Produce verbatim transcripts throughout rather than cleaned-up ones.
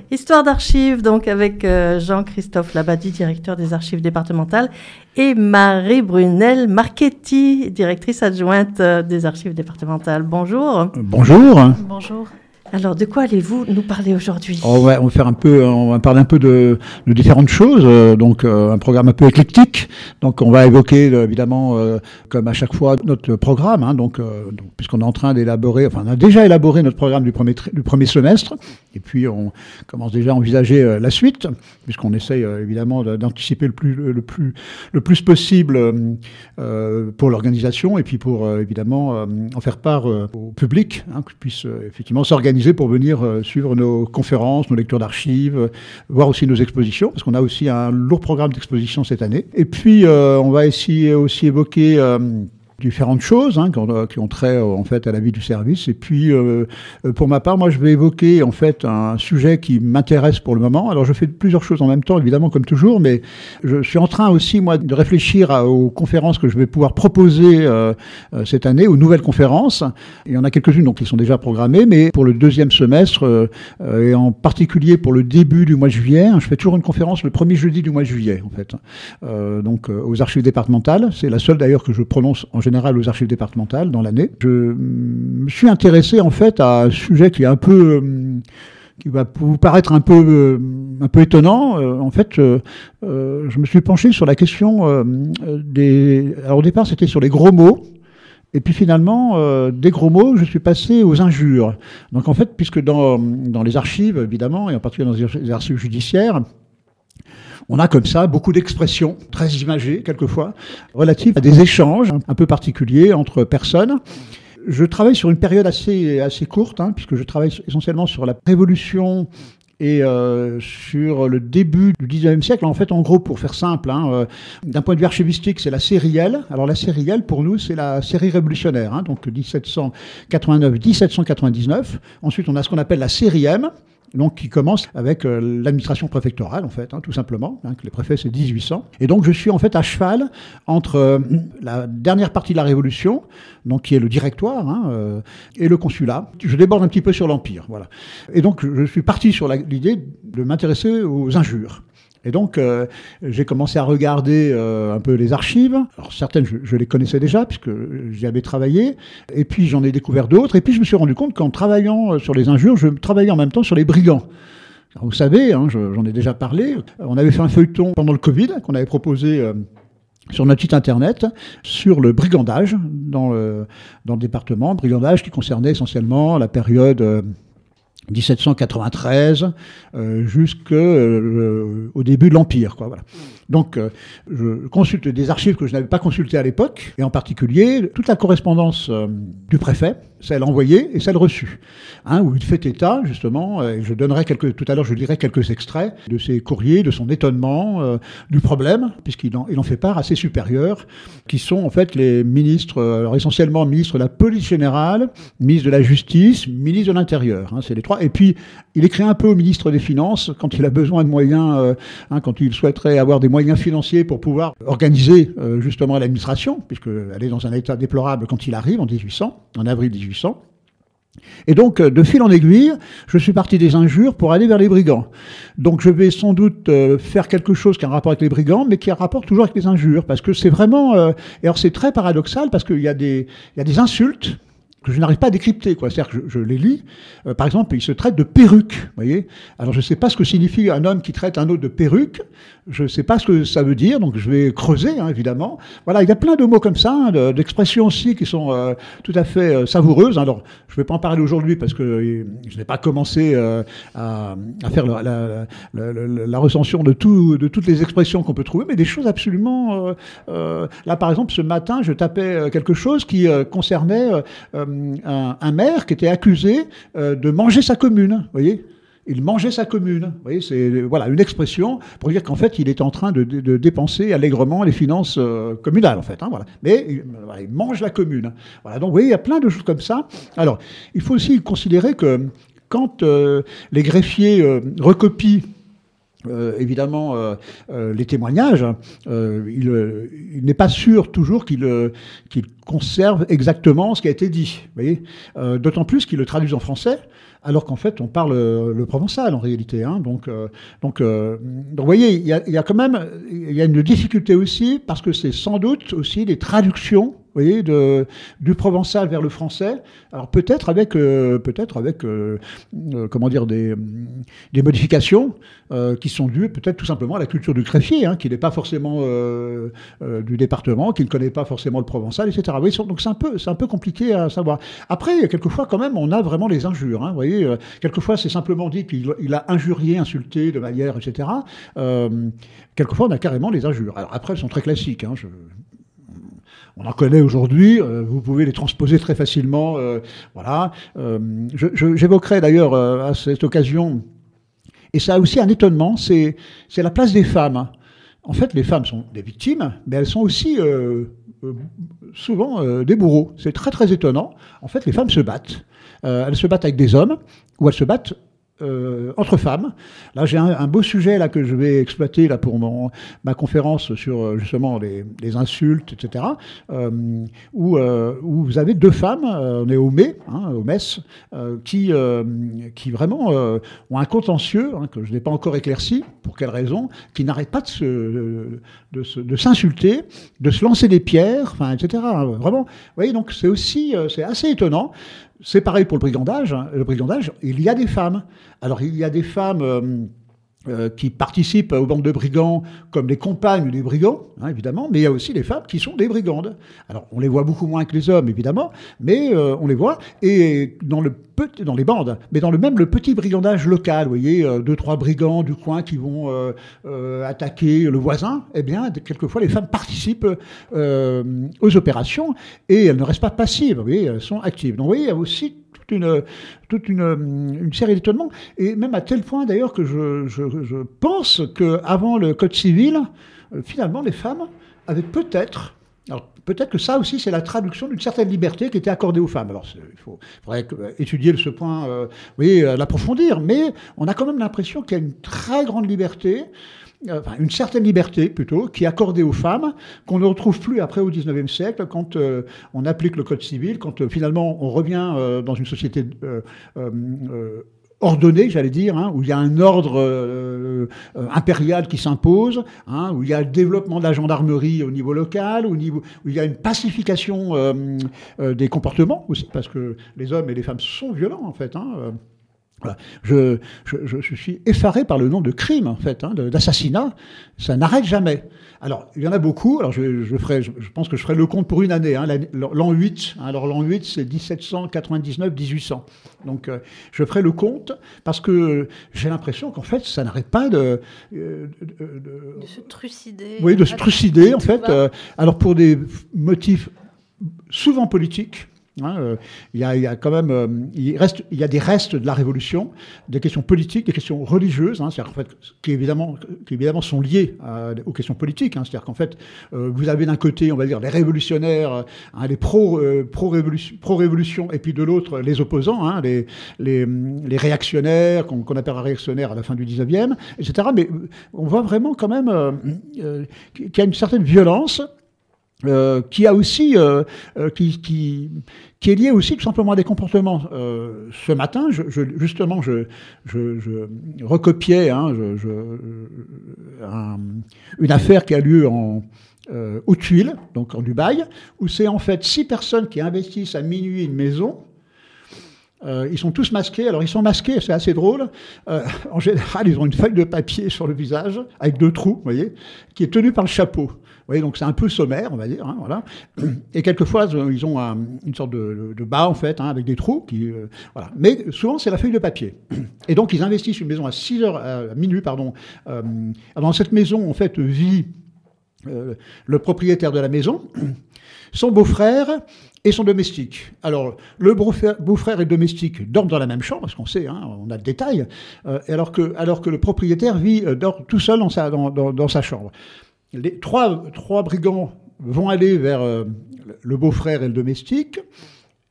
Histoire d'archives, donc avec euh, Jean-Christophe Labadie, directeur des archives départementales, et Marie Brunel Marchetti, directrice adjointe euh, des archives départementales. Bonjour. Bonjour. Bonjour. Alors, de quoi allez-vous nous parler aujourd'hui ? On va, on va faire un peu, on va parler un peu de, de différentes choses. Euh, donc, euh, un programme un peu éclectique. Donc, on va évoquer euh, évidemment, euh, comme à chaque fois, notre programme. Hein, donc, euh, donc, puisqu'on est en train d'élaborer, enfin, on a déjà élaboré notre programme du premier tri- du premier semestre. Et puis, on commence déjà à envisager euh, la suite, puisqu'on essaye euh, évidemment d'anticiper le plus, le plus, le plus possible euh, pour l'organisation, et puis pour euh, évidemment euh, en faire part euh, au public, hein, qu'il puisse euh, effectivement s'organiser pour venir euh, suivre nos conférences, nos lectures d'archives, euh, voir aussi nos expositions, parce qu'on a aussi un lourd programme d'exposition cette année. Et puis, euh, on va essayer aussi évoquer euh, différentes choses hein, qui, ont, qui ont trait en fait à la vie du service. Et puis, euh, pour ma part, moi, je vais évoquer en fait un sujet qui m'intéresse pour le moment. Alors, je fais plusieurs choses en même temps, évidemment, comme toujours, mais je suis en train aussi, moi, de réfléchir à, aux conférences que je vais pouvoir proposer euh, cette année, aux nouvelles conférences. Il y en a quelques-unes donc qui sont déjà programmées, mais pour le deuxième semestre euh, et en particulier pour le début du mois de juillet, hein, je fais toujours une conférence le premier jeudi du mois de juillet, en fait. Euh, donc, euh, aux archives départementales. C'est la seule d'ailleurs que je prononce en général aux archives départementales dans l'année. Je me suis intéressé en fait à un sujet qui est un peu, euh, qui va vous paraître un peu, euh, un peu étonnant. Euh, en fait, euh, euh, je me suis penché sur la question euh, des. Alors au départ, c'était sur les gros mots. Et puis finalement, euh, des gros mots, je suis passé aux injures. Donc en fait, puisque dans, dans les archives, évidemment, et en particulier dans les archives judiciaires, on a comme ça beaucoup d'expressions, très imagées quelquefois, relatives à des échanges un peu particuliers entre personnes. Je travaille sur une période assez, assez courte, hein, puisque je travaille essentiellement sur la Révolution et euh, sur le début du dix-neuvième siècle. En fait, en gros, pour faire simple, hein, euh, d'un point de vue archivistique, c'est la série L. Alors la série L, pour nous, c'est la série révolutionnaire, hein, donc dix-sept cent quatre-vingt-neuf à dix-sept cent quatre-vingt-dix-neuf. Ensuite, on a ce qu'on appelle la série M, donc qui commence avec euh, l'administration préfectorale, en fait, hein, tout simplement. Hein, que les préfets, c'est dix-huit cents. Et donc, je suis en fait à cheval entre euh, la dernière partie de la Révolution, donc qui est le directoire, hein, euh, et le consulat. Je déborde un petit peu sur l'Empire, voilà. Et donc, je suis parti sur la, l'idée de m'intéresser aux injures. Et donc, euh, j'ai commencé à regarder euh, un peu les archives. Alors, certaines, je, je les connaissais déjà, puisque j'y avais travaillé. Et puis, j'en ai découvert d'autres. Et puis, je me suis rendu compte qu'en travaillant sur les injures, je travaillais en même temps sur les brigands. Alors, vous savez, hein, je, j'en ai déjà parlé. On avait fait un feuilleton pendant le Covid, qu'on avait proposé euh, sur notre site internet, sur le brigandage dans le, dans le département. Brigandage qui concernait essentiellement la période... Euh, dix-sept cent quatre-vingt-treize euh, jusqu'au euh, début de l'Empire, quoi, voilà. Donc, euh, je consulte des archives que je n'avais pas consultées à l'époque, et en particulier toute la correspondance euh, du préfet, celle envoyée et celle reçue, hein, où il fait état, justement, et je donnerai quelques, tout à l'heure je dirai quelques extraits de ses courriers, de son étonnement, euh, du problème, puisqu'il en, il en fait part à ses supérieurs, qui sont en fait les ministres, alors essentiellement ministre de la police générale, ministre de la justice, ministre de l'intérieur, hein, c'est les trois. Et puis, il écrit un peu au ministre des Finances quand il a besoin de moyens, euh, hein, quand il souhaiterait avoir des moyens financiers pour pouvoir organiser euh, justement l'administration, puisqu'elle est dans un état déplorable quand il arrive en dix-huit cents, en avril dix-huit cents. Et donc, de fil en aiguille, je suis parti des injures pour aller vers les brigands. Donc, je vais sans doute euh, faire quelque chose qui a un rapport avec les brigands, mais qui a un rapport toujours avec les injures, parce que c'est vraiment... Euh, et alors, c'est très paradoxal, parce qu'il y a des, il y a des insultes que je n'arrive pas à décrypter, quoi. C'est-à-dire que je, je les lis. Euh, par exemple, il se traite de perruque, vous voyez. Alors, je ne sais pas ce que signifie un homme qui traite un autre de perruque. Je ne sais pas ce que ça veut dire, donc je vais creuser, hein, évidemment. Voilà, il y a plein de mots comme ça, hein, de, d'expressions aussi qui sont euh, tout à fait euh, savoureuses. Alors, je ne vais pas en parler aujourd'hui parce que euh, je n'ai pas commencé euh, à, à faire la, la, la, la, la recension de, tout, de toutes les expressions qu'on peut trouver, mais des choses absolument... Euh, euh, là, par exemple, ce matin, je tapais quelque chose qui euh, concernait euh, un, un maire qui était accusé euh, de manger sa commune, vous voyez. Il mangeait sa commune. Vous voyez, c'est voilà, une expression pour dire qu'en fait, il est en train de, de, de dépenser allègrement les finances euh, communales, en fait. Hein, voilà. Mais il, voilà, il mange la commune. Voilà, donc, vous voyez, il y a plein de choses comme ça. Alors, il faut aussi considérer que quand euh, les greffiers euh, recopient Euh, évidemment, euh, euh, les témoignages, euh, il, euh, il n'est pas sûr toujours qu'il euh, qu'il conserve exactement ce qui a été dit. Vous voyez, euh, d'autant plus qu'il le traduit en français, alors qu'en fait, on parle euh, le provençal en réalité. Hein. Donc, euh, donc, euh, donc, vous voyez, il y a, il y a quand même, il y a une difficulté aussi parce que c'est sans doute aussi des traductions. Vous voyez, de, du provençal vers le français. Alors peut-être avec, euh, peut-être avec, euh, euh, comment dire, des, des modifications euh, qui sont dues peut-être tout simplement à la culture du greffier, hein, qui n'est pas forcément euh, euh, du département, qui ne connaît pas forcément le provençal, et cetera. Vous voyez, donc c'est un peu, c'est un peu compliqué à savoir. Après, quelquefois quand même, on a vraiment les injures. Hein, vous voyez, euh, quelquefois c'est simplement dit qu'il il a injurié, insulté de manière, et cetera. Euh, quelquefois on a carrément les injures. Alors après, elles sont très classiques. Hein, je, On en connaît aujourd'hui, euh, vous pouvez les transposer très facilement. Euh, voilà. Euh, je, je, j'évoquerai d'ailleurs euh, à cette occasion, et ça a aussi un étonnement, c'est, c'est la place des femmes. En fait, les femmes sont des victimes, mais elles sont aussi euh, euh, souvent euh, des bourreaux. C'est très très étonnant. En fait, les femmes se battent. Euh, elles se battent avec des hommes, ou elles se battent Euh, entre femmes. Là, j'ai un, un beau sujet là que je vais exploiter là pour mon, ma conférence sur justement les, les insultes, et cetera. Euh, où, euh, où vous avez deux femmes, euh, on est au Mai, hein, au Metz, euh, qui, euh, qui vraiment euh, ont un contentieux hein, que je n'ai pas encore éclairci. Pour quelle raison? Qui n'arrêtent pas de, se, de, se, de s'insulter, de se lancer des pierres, enfin, et cetera. Vraiment. Vous voyez, donc c'est aussi, c'est assez étonnant. C'est pareil pour le brigandage. Le brigandage, il y a des femmes. Alors, il y a des femmes euh, euh, qui participent aux bandes de brigands comme les compagnes des brigands, hein, évidemment, mais il y a aussi des femmes qui sont des brigandes. Alors, on les voit beaucoup moins que les hommes, évidemment, mais euh, on les voit. Et dans, le petit, dans les bandes, mais dans le même le petit brigandage local, vous voyez, euh, deux, trois brigands du coin qui vont euh, euh, attaquer le voisin, eh bien, quelquefois, les femmes participent euh, aux opérations et elles ne restent pas passives, vous voyez, elles sont actives. Donc, vous voyez, il y a aussi Une, toute une, une série d'étonnements, et même à tel point d'ailleurs que je, je, je pense qu'avant le Code civil, euh, finalement les femmes avaient peut-être, alors peut-être que ça aussi c'est la traduction d'une certaine liberté qui était accordée aux femmes. Alors il faut, faudrait étudier ce point, euh, vous voyez, l'approfondir, mais on a quand même l'impression qu'il y a une très grande liberté, enfin une certaine liberté plutôt, qui est accordée aux femmes, qu'on ne retrouve plus après au dix-neuvième siècle, quand euh, on applique le Code civil, quand euh, finalement on revient euh, dans une société euh, euh, euh, ordonnée, j'allais dire, hein, où il y a un ordre euh, euh, impérial qui s'impose, hein, où il y a le développement de la gendarmerie au niveau local, au niveau, où il y a une pacification euh, euh, des comportements aussi, parce que les hommes et les femmes sont violents en fait, hein, euh, Voilà. Je, je, je suis effaré par le nombre de crimes, en fait, hein, d'assassinats. Ça n'arrête jamais. Alors, il y en a beaucoup. Alors, je, je, ferai, je, je pense que je ferai le compte pour une année. Hein, l'an huit. Hein, alors, l'an huit, c'est dix-sept cent quatre-vingt-dix-neuf à dix-huit cents. Donc, euh, je ferai le compte parce que j'ai l'impression qu'en fait, ça n'arrête pas de... De, de, de, de se trucider. Oui, de se trucider, en fait. Euh, alors, pour des motifs souvent politiques. Hein, euh, il, y a, il y a quand même, euh, il reste, il y a des restes de la Révolution, des questions politiques, des questions religieuses, hein, c'est-à-dire en fait, qui évidemment, qui évidemment sont liées à, aux questions politiques. Hein, c'est-à-dire qu'en fait, euh, vous avez d'un côté, on va dire, les révolutionnaires, hein, les pro, euh, pro-révolution, pro-révolution, et puis de l'autre, les opposants, hein, les, les, les réactionnaires, qu'on, qu'on appellera réactionnaires à la fin du dix-neuvième, et cetera. Mais on voit vraiment quand même euh, euh, qu'il y a une certaine violence. Euh, qui a aussi, euh, euh, qui, qui, qui est lié aussi tout simplement à des comportements. Euh, ce matin, je, je, justement, je, je, je recopiais hein, je, je, un, une affaire qui a lieu en, euh, aux Tuiles, donc en Dubaï, où c'est en fait six personnes qui investissent à minuit une maison. Euh, ils sont tous masqués. Alors, ils sont masqués, c'est assez drôle. Euh, en général, ils ont une feuille de papier sur le visage, avec deux trous, vous voyez, qui est tenue par le chapeau. Vous voyez, donc c'est un peu sommaire, on va dire. Hein, voilà. Et quelquefois, ils ont un, une sorte de, de bas, en fait, hein, avec des trous. Qui, euh, voilà. Mais souvent, c'est la feuille de papier. Et donc, ils investissent une maison à six heures, à minuit, pardon. Euh, dans cette maison, en fait, vit euh, le propriétaire de la maison, son beau-frère et son domestique. Alors, le beau-frère et le domestique dorment dans la même chambre, parce qu'on sait, hein, on a le détail, euh, alors, que, alors que le propriétaire vit, euh, dort tout seul dans sa, dans, dans, dans sa chambre. Les trois, trois brigands vont aller vers euh, le beau-frère et le domestique,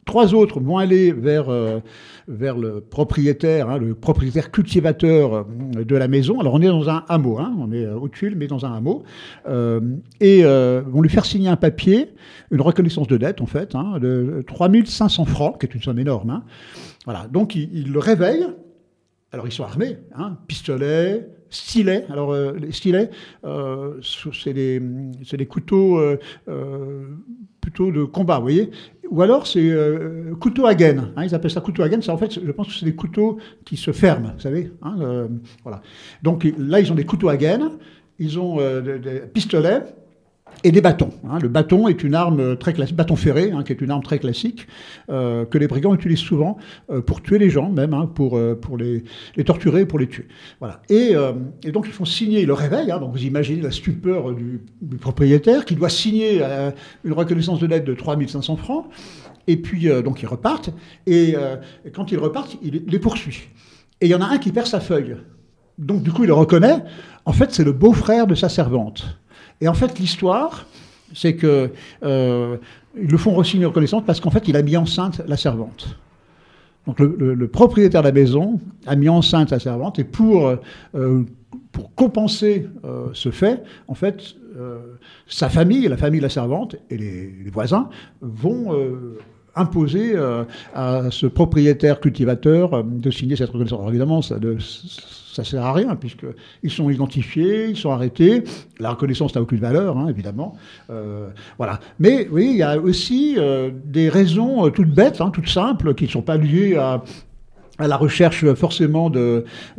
Trois autres vont aller vers, euh, vers le propriétaire, hein, le propriétaire cultivateur de la maison. Alors on est dans un hameau, hein, on est au Tuiles, mais dans un hameau, euh, et euh, vont lui faire signer un papier, une reconnaissance de dette en fait, hein, de trois mille cinq cents francs, qui est une somme énorme. Hein. Voilà, donc il, il le réveille. Alors ils sont armés, hein, pistolets, stylets. Alors euh, les stylets, euh, c'est des, c'est des couteaux euh, euh, plutôt de combat, vous voyez. Ou alors c'est euh, couteau à gaine, hein, ils appellent ça couteau à gaine. C'est en fait, je pense que c'est des couteaux qui se ferment, vous savez. Hein, euh, voilà. Donc là ils ont des couteaux à gaine, ils ont euh, des, des pistolets. Et des bâtons. Hein. Le bâton est une arme très classique, bâton ferré, hein, qui est une arme très classique, euh, que les brigands utilisent souvent euh, pour tuer les gens, même, hein, pour, euh, pour les, les torturer, pour les tuer. Voilà. Et, euh, et donc ils font signer le réveil, hein, donc vous imaginez la stupeur du, du propriétaire, qui doit signer euh, une reconnaissance de dette de trois mille cinq cents francs, et puis euh, donc ils repartent, et, euh, et quand ils repartent, il les poursuit. Et il y en a un qui perd sa feuille. Donc du coup il le reconnaît, en fait c'est le beau-frère de sa servante. Et en fait, l'histoire, c'est que euh, ils le font re-signer reconnaissance parce qu'en fait, il a mis enceinte la servante. Donc, le, le, le propriétaire de la maison a mis enceinte la servante, et pour, euh, pour compenser euh, ce fait, en fait, euh, sa famille, la famille de la servante et les, les voisins vont euh, imposer euh, à ce propriétaire cultivateur euh, de signer cette reconnaissance. Alors, évidemment, ça ne ça sert à rien, puisqu'ils sont identifiés, ils sont arrêtés. La reconnaissance n'a aucune valeur, hein, évidemment. Euh, voilà. Mais oui, il y a aussi euh, des raisons euh, toutes bêtes, hein, toutes simples, qui ne sont pas liées à, à la recherche forcément de, de,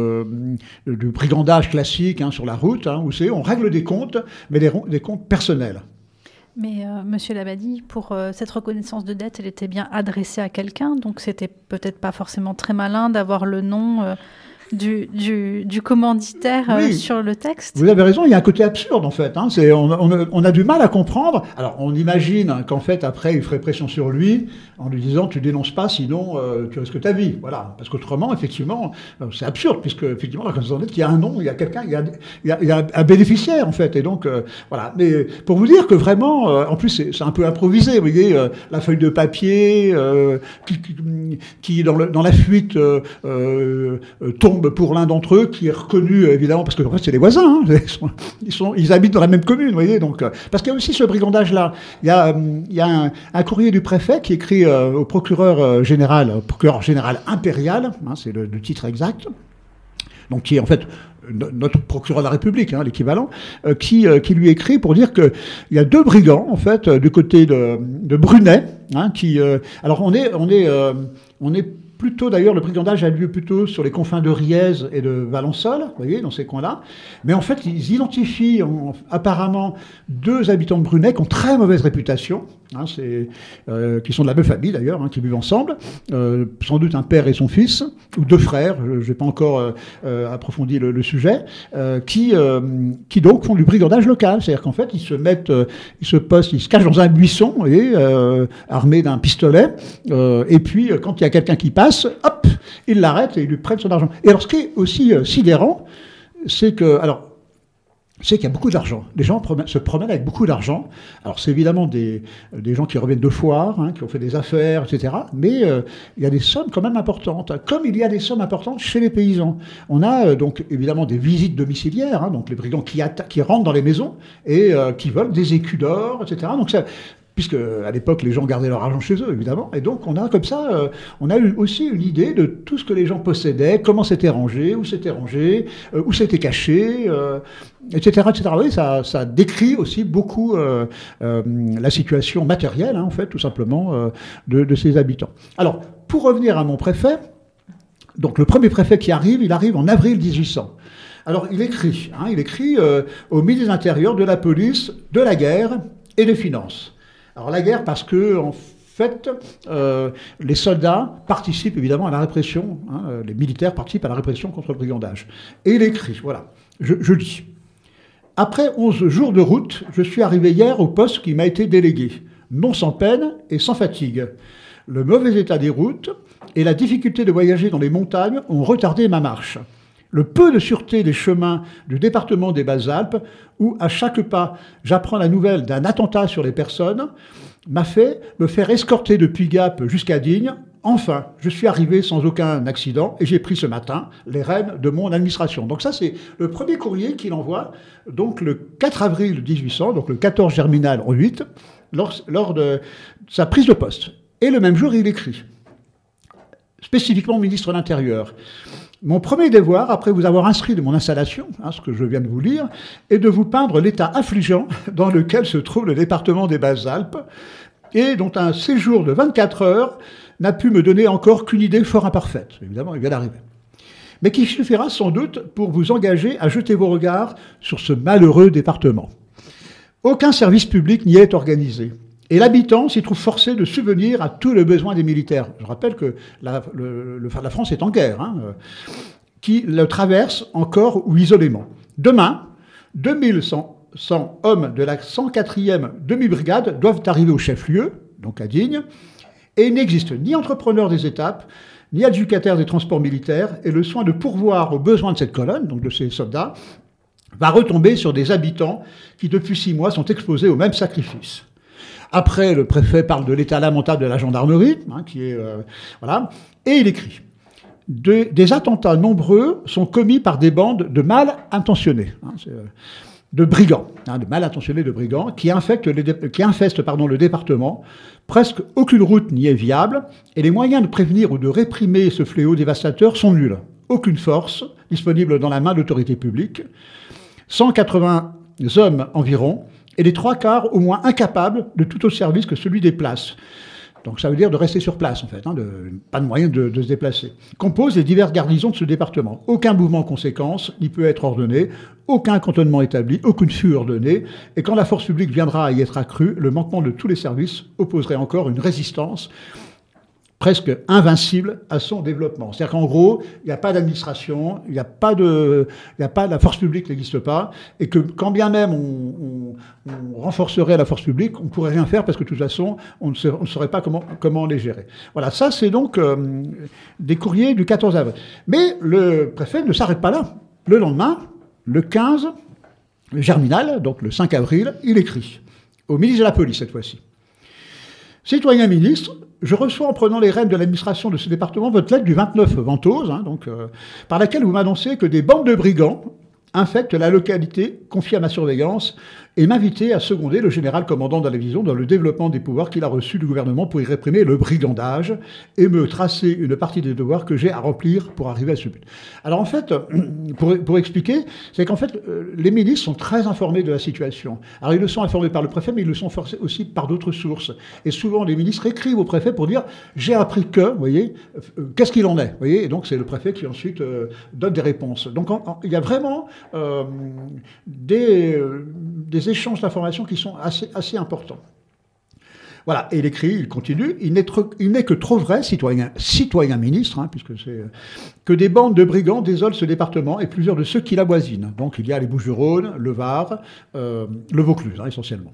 de, de brigandage classique, hein, sur la route, hein, où c'est on règle des comptes, mais des, des comptes personnels. Mais euh, Monsieur Labadie, pour euh, cette reconnaissance de dette, elle était bien adressée à quelqu'un, donc c'était peut-être pas forcément très malin d'avoir le nom euh, du, du, du commanditaire euh, oui. sur le texte. Vous avez raison, il y a un côté absurde en fait. Hein. C'est, on, on, on a du mal à comprendre. Alors on imagine qu'en fait après il ferait pression sur lui en lui disant tu dénonces pas sinon euh, tu risques ta vie. Voilà. Parce qu'autrement effectivement c'est absurde puisque effectivement la reconnaissance de dette, il y a un nom, il y a quelqu'un, il y a, il y a, il y a un bénéficiaire en fait. Et donc euh, voilà. Mais pour vous dire que vraiment, euh, en plus c'est, c'est un peu improvisé. Vous voyez euh, la feuille de papier euh, qui, qui, qui dans, le, dans la fuite euh, euh, tombe pour l'un d'entre eux, qui est reconnu évidemment parce que en fait c'est les voisins, hein, ils, sont, ils, sont, ils habitent dans la même commune, vous voyez. Donc euh, parce qu'il y a aussi ce brigandage-là. Il y a, euh, il y a un, un courrier du préfet qui écrit euh, au procureur euh, général, au procureur général impérial, hein, c'est le, le titre exact. Donc qui est en fait notre procureur de la République, hein, l'équivalent, euh, qui, euh, qui lui écrit pour dire qu'il y a deux brigands en fait euh, du côté de, de Brunet, hein, qui euh, alors on est on est euh, on est plutôt, d'ailleurs, le brigandage a lieu plutôt sur les confins de Riez et de Valençol, vous voyez, dans ces coins-là. Mais en fait, ils identifient en, apparemment deux habitants de Brunet qui ont très mauvaise réputation, hein, c'est, euh, qui sont de la même famille d'ailleurs, hein, qui vivent ensemble, euh, sans doute un père et son fils, ou deux frères, je n'ai pas encore euh, euh, approfondi le, le sujet, euh, qui, euh, qui donc font du brigandage local. C'est-à-dire qu'en fait, ils se mettent, euh, ils se postent, ils se cachent dans un buisson, vous voyez, euh, armés d'un pistolet, euh, et puis quand il y a quelqu'un qui passe, hop, ils l'arrêtent et ils lui prennent son argent. Et alors, ce qui est aussi euh, sidérant, c'est que, alors, c'est qu'il y a beaucoup d'argent. Les gens promènent, se promènent avec beaucoup d'argent. Alors, c'est évidemment des, des gens qui reviennent de foire, hein, qui ont fait des affaires, et cetera. Mais euh, il y a des sommes quand même importantes, comme il y a des sommes importantes chez les paysans. On a euh, donc évidemment des visites domiciliaires, hein, donc les brigands qui, atta- qui rentrent dans les maisons et euh, qui volent des écus d'or, et cetera. Donc, ça. Puisque à l'époque les gens gardaient leur argent chez eux évidemment, et donc on a comme ça, euh, on a eu aussi une idée de tout ce que les gens possédaient, comment c'était rangé, où c'était rangé, euh, où c'était caché, euh, et cetera, et cetera. Oui, ça, ça décrit aussi beaucoup euh, euh, la situation matérielle, hein, en fait, tout simplement, euh, de, de ces habitants. Alors, pour revenir à mon préfet, donc le premier préfet qui arrive, il arrive en avril dix-huit cents. Alors il écrit, hein, il écrit euh, au ministre de l'Intérieur, de la police, de la guerre et des finances. Alors la guerre parce que en fait euh, les soldats participent évidemment à la répression, hein, les militaires participent à la répression contre le brigandage. Et il écrit, voilà, je, je lis. Après onze jours de route, je suis arrivé hier au poste qui m'a été délégué, non sans peine et sans fatigue. Le mauvais état des routes et la difficulté de voyager dans les montagnes ont retardé ma marche. Le peu de sûreté des chemins du département des Basses-Alpes, où à chaque pas, j'apprends la nouvelle d'un attentat sur les personnes, m'a fait me faire escorter depuis Gap jusqu'à Digne. Enfin, je suis arrivé sans aucun accident et j'ai pris ce matin les rênes de mon administration. Donc ça, c'est le premier courrier qu'il envoie, donc le quatre avril mille huit cents, donc le quatorze germinal en huit, lors, lors de sa prise de poste. Et le même jour, il écrit, spécifiquement au ministre de l'Intérieur, « Mon premier devoir, après vous avoir inscrit de mon installation, hein, ce que je viens de vous lire, est de vous peindre l'état affligeant dans lequel se trouve le département des Basses-Alpes et dont un séjour de vingt-quatre heures n'a pu me donner encore qu'une idée fort imparfaite. » Évidemment, il vient d'arriver. Mais qui suffira sans doute pour vous engager à jeter vos regards sur ce malheureux département. Aucun service public n'y est organisé. Et l'habitant s'y trouve forcé de subvenir à tous les besoins des militaires. Je rappelle que la, le, le, la France est en guerre, hein, qui le traverse encore ou isolément. Demain, deux mille cent hommes de la cent quatrième demi-brigade doivent arriver au chef-lieu, donc à Digne, et il n'existe ni entrepreneur des étapes, ni adjudicataire des transports militaires, et le soin de pourvoir aux besoins de cette colonne, donc de ces soldats, va retomber sur des habitants qui, depuis six mois, sont exposés au même sacrifice. Après, le préfet parle de l'état lamentable de la gendarmerie, hein, qui est... Euh, voilà, et il écrit de, « Des attentats nombreux sont commis par des bandes de mal intentionnés, hein, euh, de brigands, hein, de mal intentionnés de brigands, qui, infectent les, qui infestent pardon, le département. Presque aucune route n'y est viable, et les moyens de prévenir ou de réprimer ce fléau dévastateur sont nuls. Aucune force disponible dans la main de l'autorité publique. cent quatre-vingts hommes environ, et les trois quarts au moins incapables de tout autre service que celui des places. Donc ça veut dire de rester sur place, en fait, hein, de, pas de moyen de, de se déplacer. Composent les diverses garnisons de ce département. Aucun mouvement en conséquence n'y peut être ordonné, aucun cantonnement établi, aucune fût ordonnée, et quand la force publique viendra à y être accrue, le manquement de tous les services opposerait encore une résistance presque invincible à son développement. C'est-à-dire qu'en gros, il n'y a pas d'administration, il n'y a pas de, il n'y a pas, la force publique n'existe pas, et que quand bien même on, on, on renforcerait la force publique, on ne pourrait rien faire parce que de toute façon, on ne, sait, on ne saurait pas comment, comment les gérer. Voilà, ça c'est donc euh, des courriers du quatorze avril. Mais le préfet ne s'arrête pas là. Le lendemain, le quinze germinal, donc le cinq avril, il écrit au ministre de la Police cette fois-ci. Citoyen ministre, je reçois en prenant les rênes de l'administration de ce département votre lettre du vingt-neuf Ventose, hein, donc, euh, par laquelle vous m'annoncez que des bandes de brigands infectent la localité confiée à ma surveillance et m'inviter à seconder le général commandant de la division dans le développement des pouvoirs qu'il a reçus du gouvernement pour y réprimer le brigandage et me tracer une partie des devoirs que j'ai à remplir pour arriver à ce but. Alors en fait, pour, pour expliquer, c'est qu'en fait, les ministres sont très informés de la situation. Alors ils le sont informés par le préfet, mais ils le sont forcés aussi par d'autres sources. Et souvent, les ministres écrivent au préfet pour dire « j'ai appris que, vous voyez, qu'est-ce qu'il en est ?» Vous voyez, et donc c'est le préfet qui ensuite euh, donne des réponses. Donc en, en, il y a vraiment euh, des... Euh, des échanges d'informations qui sont assez, assez importants. Voilà, et il écrit, il continue, il n'est, trop, il n'est que trop vrai, citoyen, citoyen ministre, hein, puisque c'est, que des bandes de brigands désolent ce département et plusieurs de ceux qui l'avoisinent. Donc il y a les Bouches-du-Rhône, le Var, euh, le Vaucluse, hein, essentiellement.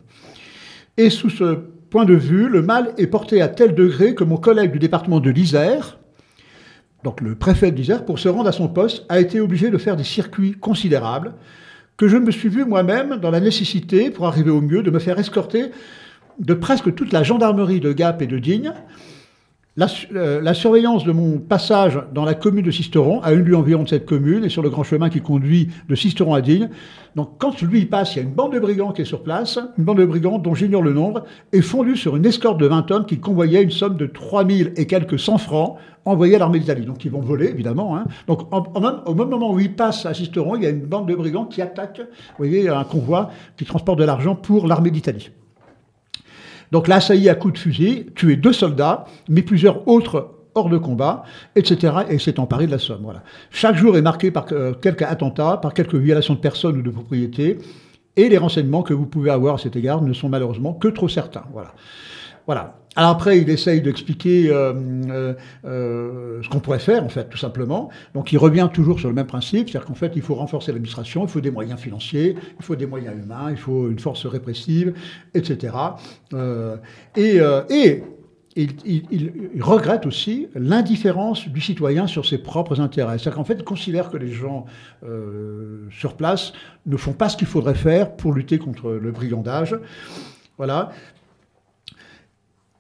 Et sous ce point de vue, le mal est porté à tel degré que mon collègue du département de l'Isère, donc le préfet de l'Isère, pour se rendre à son poste, a été obligé de faire des circuits considérables, que je me suis vu moi-même dans la nécessité, pour arriver au mieux, de me faire escorter de presque toute la gendarmerie de Gap et de Digne. La, euh, la surveillance de mon passage dans la commune de Sisteron, à une lieue environ de cette commune, et sur le grand chemin qui conduit de Sisteron à Digne. Donc quand lui il passe, il y a une bande de brigands qui est sur place, une bande de brigands dont j'ignore le nombre, et fondue sur une escorte de vingt hommes qui convoyait une somme de trois mille et quelques cent francs envoyés à l'armée d'Italie. Donc ils vont voler, évidemment. Hein. Donc en, en, au même moment où il passe à Sisteron, il y a une bande de brigands qui attaque, vous voyez, un convoi qui transporte de l'argent pour l'armée d'Italie. Donc l'a assailli à coups de fusil, tué deux soldats, mais plusieurs autres hors de combat, et cetera, et s'est emparé de la Somme. Voilà. Chaque jour est marqué par euh, quelques attentats, par quelques violations de personnes ou de propriétés, et les renseignements que vous pouvez avoir à cet égard ne sont malheureusement que trop certains. Voilà. Voilà. Alors après, il essaye d'expliquer euh, euh, euh, ce qu'on pourrait faire, en fait, tout simplement. Donc il revient toujours sur le même principe, c'est-à-dire qu'en fait, il faut renforcer l'administration, il faut des moyens financiers, il faut des moyens humains, il faut une force répressive, et cetera. Euh, et, euh, et il, il, il regrette aussi l'indifférence du citoyen sur ses propres intérêts. C'est-à-dire qu'en fait, il considère que les gens euh, sur place ne font pas ce qu'il faudrait faire pour lutter contre le brigandage. Voilà.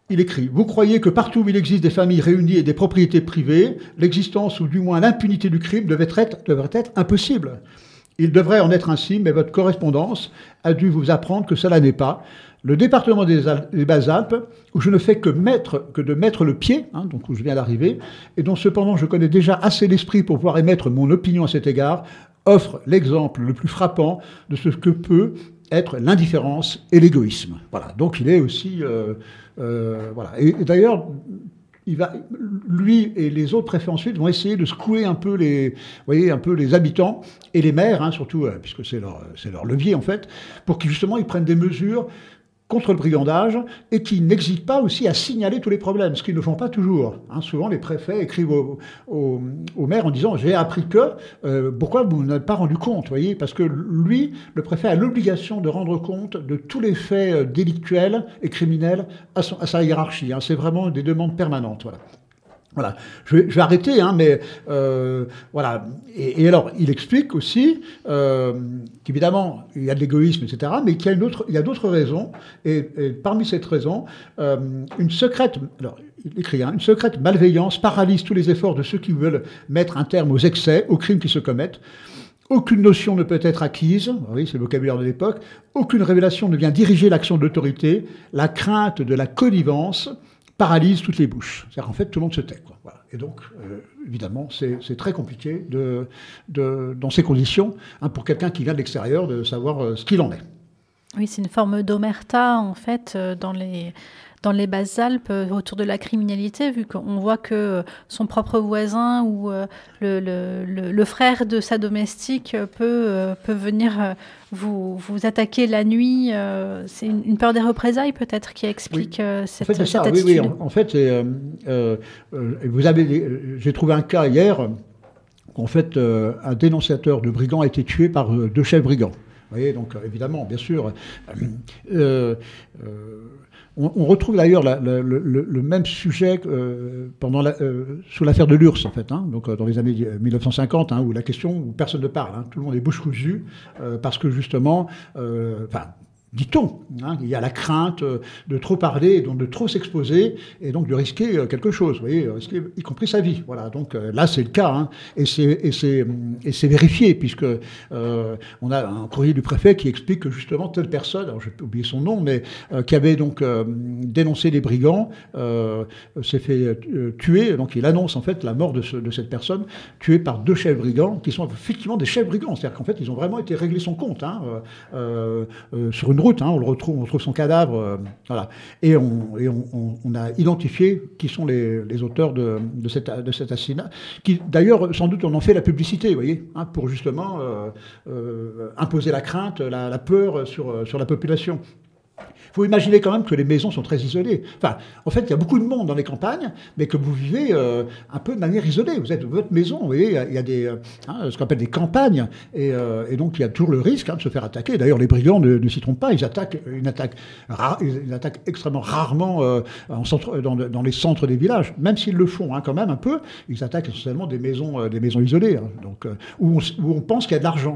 il écrit « Vous croyez que partout où il existe des familles réunies et des propriétés privées, l'existence ou du moins l'impunité du crime devrait être, devrait être impossible. Il devrait en être ainsi, mais votre correspondance a dû vous apprendre que cela n'est pas. Le département des, Al- des Bas-Alpes, où je ne fais que, mettre, que de mettre le pied, hein, donc où je viens d'arriver, et dont cependant je connais déjà assez l'esprit pour pouvoir émettre mon opinion à cet égard, offre l'exemple le plus frappant de ce que peut être l'indifférence et l'égoïsme. » Voilà, donc il est aussi... Euh, euh, voilà. Et, et d'ailleurs... Il va, lui et les autres préfets ensuite vont essayer de secouer un peu les, vous voyez, un peu les habitants et les maires, hein, surtout, euh, puisque c'est leur, c'est leur levier en fait, pour qu'ils justement ils prennent des mesures contre le brigandage et qui n'hésitent pas aussi à signaler tous les problèmes, ce qu'ils ne font pas toujours. Hein, souvent, les préfets écrivent au, au, au maire en disant « j'ai appris que, euh, pourquoi vous n'avez pas rendu compte ?» voyez, parce que lui, le préfet a l'obligation de rendre compte de tous les faits délictuels et criminels à, son, à sa hiérarchie. Hein, c'est vraiment des demandes permanentes. Voilà. Voilà, je vais, je vais arrêter, hein, mais euh, voilà. Et, et alors, il explique aussi euh, qu'évidemment, il y a de l'égoïsme, et cetera, mais qu'il y a, une autre, il y a d'autres raisons. Et, et parmi cette raison, euh, une secrète, alors, il écrit, hein, une secrète malveillance paralyse tous les efforts de ceux qui veulent mettre un terme aux excès, aux crimes qui se commettent. Aucune notion ne peut être acquise, oui, c'est le vocabulaire de l'époque. Aucune révélation ne vient diriger l'action de l'autorité. La crainte de la connivence paralyse toutes les bouches. C'est-à-dire qu'en fait, tout le monde se tait, quoi. Voilà. Et donc, euh, évidemment, c'est, c'est très compliqué de, de, dans ces conditions, hein, pour quelqu'un qui vient de l'extérieur, de savoir euh, ce qu'il en est. Oui, c'est une forme d'omerta, en fait, euh, dans les... dans les Basses-Alpes, euh, autour de la criminalité, vu qu'on voit que euh, son propre voisin ou euh, le, le, le, le frère de sa domestique euh, peut, euh, peut venir euh, vous, vous attaquer la nuit. Euh, c'est une, une peur des représailles, peut-être, qui explique oui. euh, cette, en fait, c'est cette ça, attitude. oui, oui. En, en fait, c'est, euh, euh, vous avez, j'ai trouvé un cas hier, en fait, euh, un dénonciateur de brigands a été tué par euh, deux chefs brigands. Vous voyez, donc, euh, évidemment, bien sûr... Euh, euh, On retrouve d'ailleurs la, la, le, le même sujet euh, pendant la, euh, sous l'affaire de l'U R S S, en fait, hein, donc euh, dans les années mille neuf cent cinquante, hein, où la question, où personne ne parle, hein, tout le monde est bouche cousue, euh, parce que justement, euh, enfin, dit-on, hein, il y a la crainte de trop parler, et donc de trop s'exposer, et donc de risquer quelque chose, vous voyez, risquer y compris sa vie. Voilà, donc euh, là c'est le cas, hein, et, c'est, et, c'est, et c'est vérifié, puisque euh, on a un courrier du préfet qui explique que justement telle personne, alors j'ai oublié son nom, mais euh, qui avait donc euh, dénoncé les brigands, euh, s'est fait euh, tuer, donc il annonce en fait la mort de, ce, de cette personne, tuée par deux chefs brigands, qui sont effectivement des chefs brigands, c'est-à-dire qu'en fait ils ont vraiment été réglés son compte, hein, euh, euh, sur une route, hein, on le retrouve, on retrouve son cadavre, euh, voilà. Et, on, et on, on, on a identifié qui sont les, les auteurs de, de, cette, de cet assassinat, qui d'ailleurs sans doute on en fait la publicité, vous voyez, hein, pour justement euh, euh, imposer la crainte, la, la peur sur, sur la population. Il faut imaginer quand même que les maisons sont très isolées. Enfin, en fait, il y a beaucoup de monde dans les campagnes, mais que vous vivez euh, un peu de manière isolée. Vous êtes votre maison, vous voyez, il y a, il y a des, hein, ce qu'on appelle des campagnes, et, euh, et donc il y a toujours le risque, hein, de se faire attaquer. D'ailleurs, les brigands ne, ne s'y trompent pas, ils attaquent une attaque, rare, ils attaquent extrêmement rarement euh, en centre, dans, dans les centres des villages, même s'ils le font, hein, quand même un peu. Ils attaquent essentiellement des maisons, euh, des maisons isolées, hein, donc euh, où, on, où on pense qu'il y a de l'argent.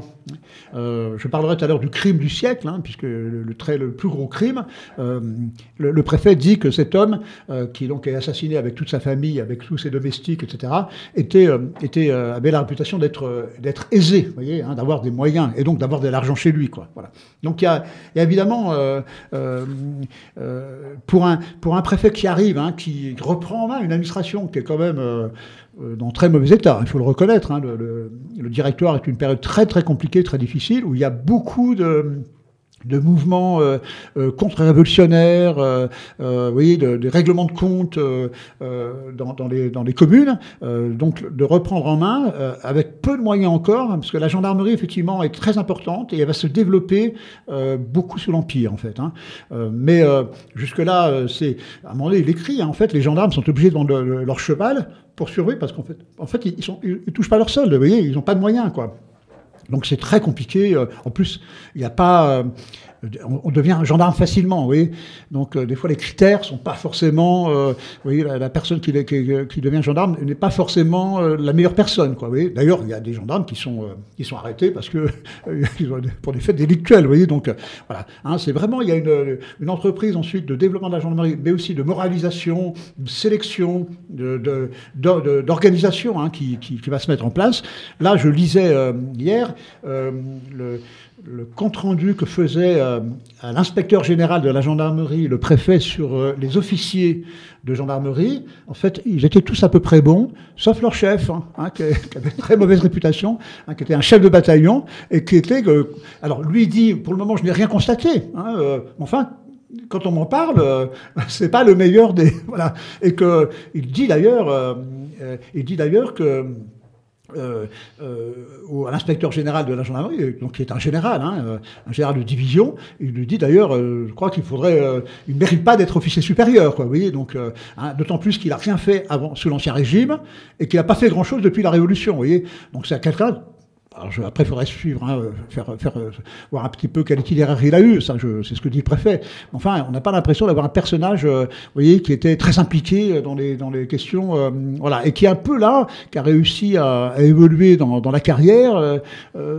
Euh, je parlerai tout à l'heure du crime du siècle, hein, puisque le, le, très, le plus gros crime. Euh, le, le préfet dit que cet homme, euh, qui donc est assassiné avec toute sa famille, avec tous ses domestiques, et cetera, était, euh, était, euh, avait la réputation d'être, euh, d'être aisé, vous voyez, hein, d'avoir des moyens, et donc d'avoir de l'argent chez lui, quoi. Voilà. Donc il y a, il y a évidemment, euh, euh, euh, pour, un, pour un préfet qui arrive, hein, qui reprend en main une administration qui est quand même... Euh, dans très mauvais état, il faut le reconnaître, hein, le, le, le directoire est une période très très compliquée, très difficile, où il y a beaucoup de... de mouvements euh, euh, contre-révolutionnaires, euh, euh, vous voyez, de, de règlements de compte euh, euh, dans, dans, les, dans les communes, euh, donc de reprendre en main, euh, avec peu de moyens encore, hein, parce que la gendarmerie, effectivement, est très importante, et elle va se développer euh, beaucoup sous l'Empire, en fait. Hein. Euh, mais euh, jusque-là, euh, c'est, à un moment donné, il écrit, hein, en fait, les gendarmes sont obligés de vendre le, leur cheval pour survivre, parce qu'en fait, en fait ils, sont, ils, ils touchent pas leur solde, vous voyez, ils n'ont pas de moyens, quoi. Donc c'est très compliqué. En plus, il n'y a pas... On devient gendarme facilement, vous voyez. Donc, euh, des fois, les critères sont pas forcément... Euh, vous voyez, la, la personne qui, qui, qui devient gendarme n'est pas forcément euh, la meilleure personne, quoi, vous voyez. D'ailleurs, il y a des gendarmes qui sont, euh, qui sont arrêtés parce que, euh, pour des faits délictuels, vous voyez. Donc, euh, voilà. Hein, c'est vraiment... Il y a une, une entreprise, ensuite, de développement de la gendarmerie, mais aussi de moralisation, de sélection, de, de, de, d'organisation hein, qui, qui, qui va se mettre en place. Là, je lisais euh, hier euh, le... le compte-rendu que faisait euh, à l'inspecteur général de la gendarmerie, le préfet, sur euh, les officiers de gendarmerie. En fait, ils étaient tous à peu près bons, sauf leur chef, hein, hein, qui, qui avait une très mauvaise réputation, hein, qui était un chef de bataillon, et qui était... Euh, alors, lui dit, pour le moment, je n'ai rien constaté. Hein, euh, enfin... Quand on m'en parle, euh, c'est pas le meilleur des... Voilà. Et que, il dit d'ailleurs, euh, euh, il dit d'ailleurs que... Euh, euh, à l'inspecteur général de la gendarmerie, donc qui est un général, hein, euh, un général de division, il lui dit d'ailleurs, euh, je crois qu'il faudrait, euh, il ne mérite pas d'être officier supérieur, quoi, vous voyez, donc, euh, hein, d'autant plus qu'il n'a rien fait avant, sous l'Ancien Régime, et qu'il n'a pas fait grand-chose depuis la Révolution, vous voyez, donc c'est quelqu'un... Alors je, après, il faudrait suivre, hein, faire, faire, voir un petit peu quel itinéraire il a eu, ça, je, c'est ce que dit le préfet. Enfin, on n'a pas l'impression d'avoir un personnage, euh, vous voyez, qui était très impliqué dans les, dans les questions, euh, voilà, et qui est un peu là, qui a réussi à, à évoluer dans, dans la carrière, euh, euh,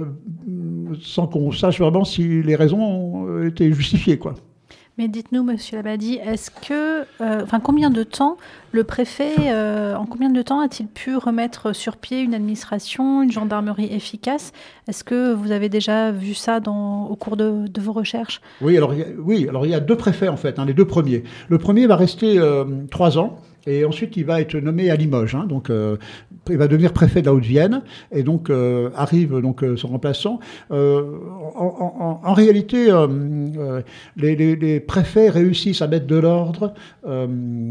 sans qu'on sache vraiment si les raisons ont été justifiées, quoi. Mais dites-nous, Monsieur Labadie, est-ce que, euh, enfin, combien de temps le préfet, euh, en combien de temps a-t-il pu remettre sur pied une administration, une gendarmerie efficace? Est-ce que vous avez déjà vu ça dans, au cours de, de vos recherches? Oui, alors il y a, oui, alors il y a deux préfets en fait, hein, les deux premiers. Le premier va rester euh, trois ans. Et ensuite, il va être nommé à Limoges. Hein, donc, euh, il va devenir préfet de la Haute-Vienne. Et donc, euh, arrive donc euh, son remplaçant. Euh, en, en, en réalité, euh, euh, les, les, les préfets réussissent à mettre de l'ordre euh,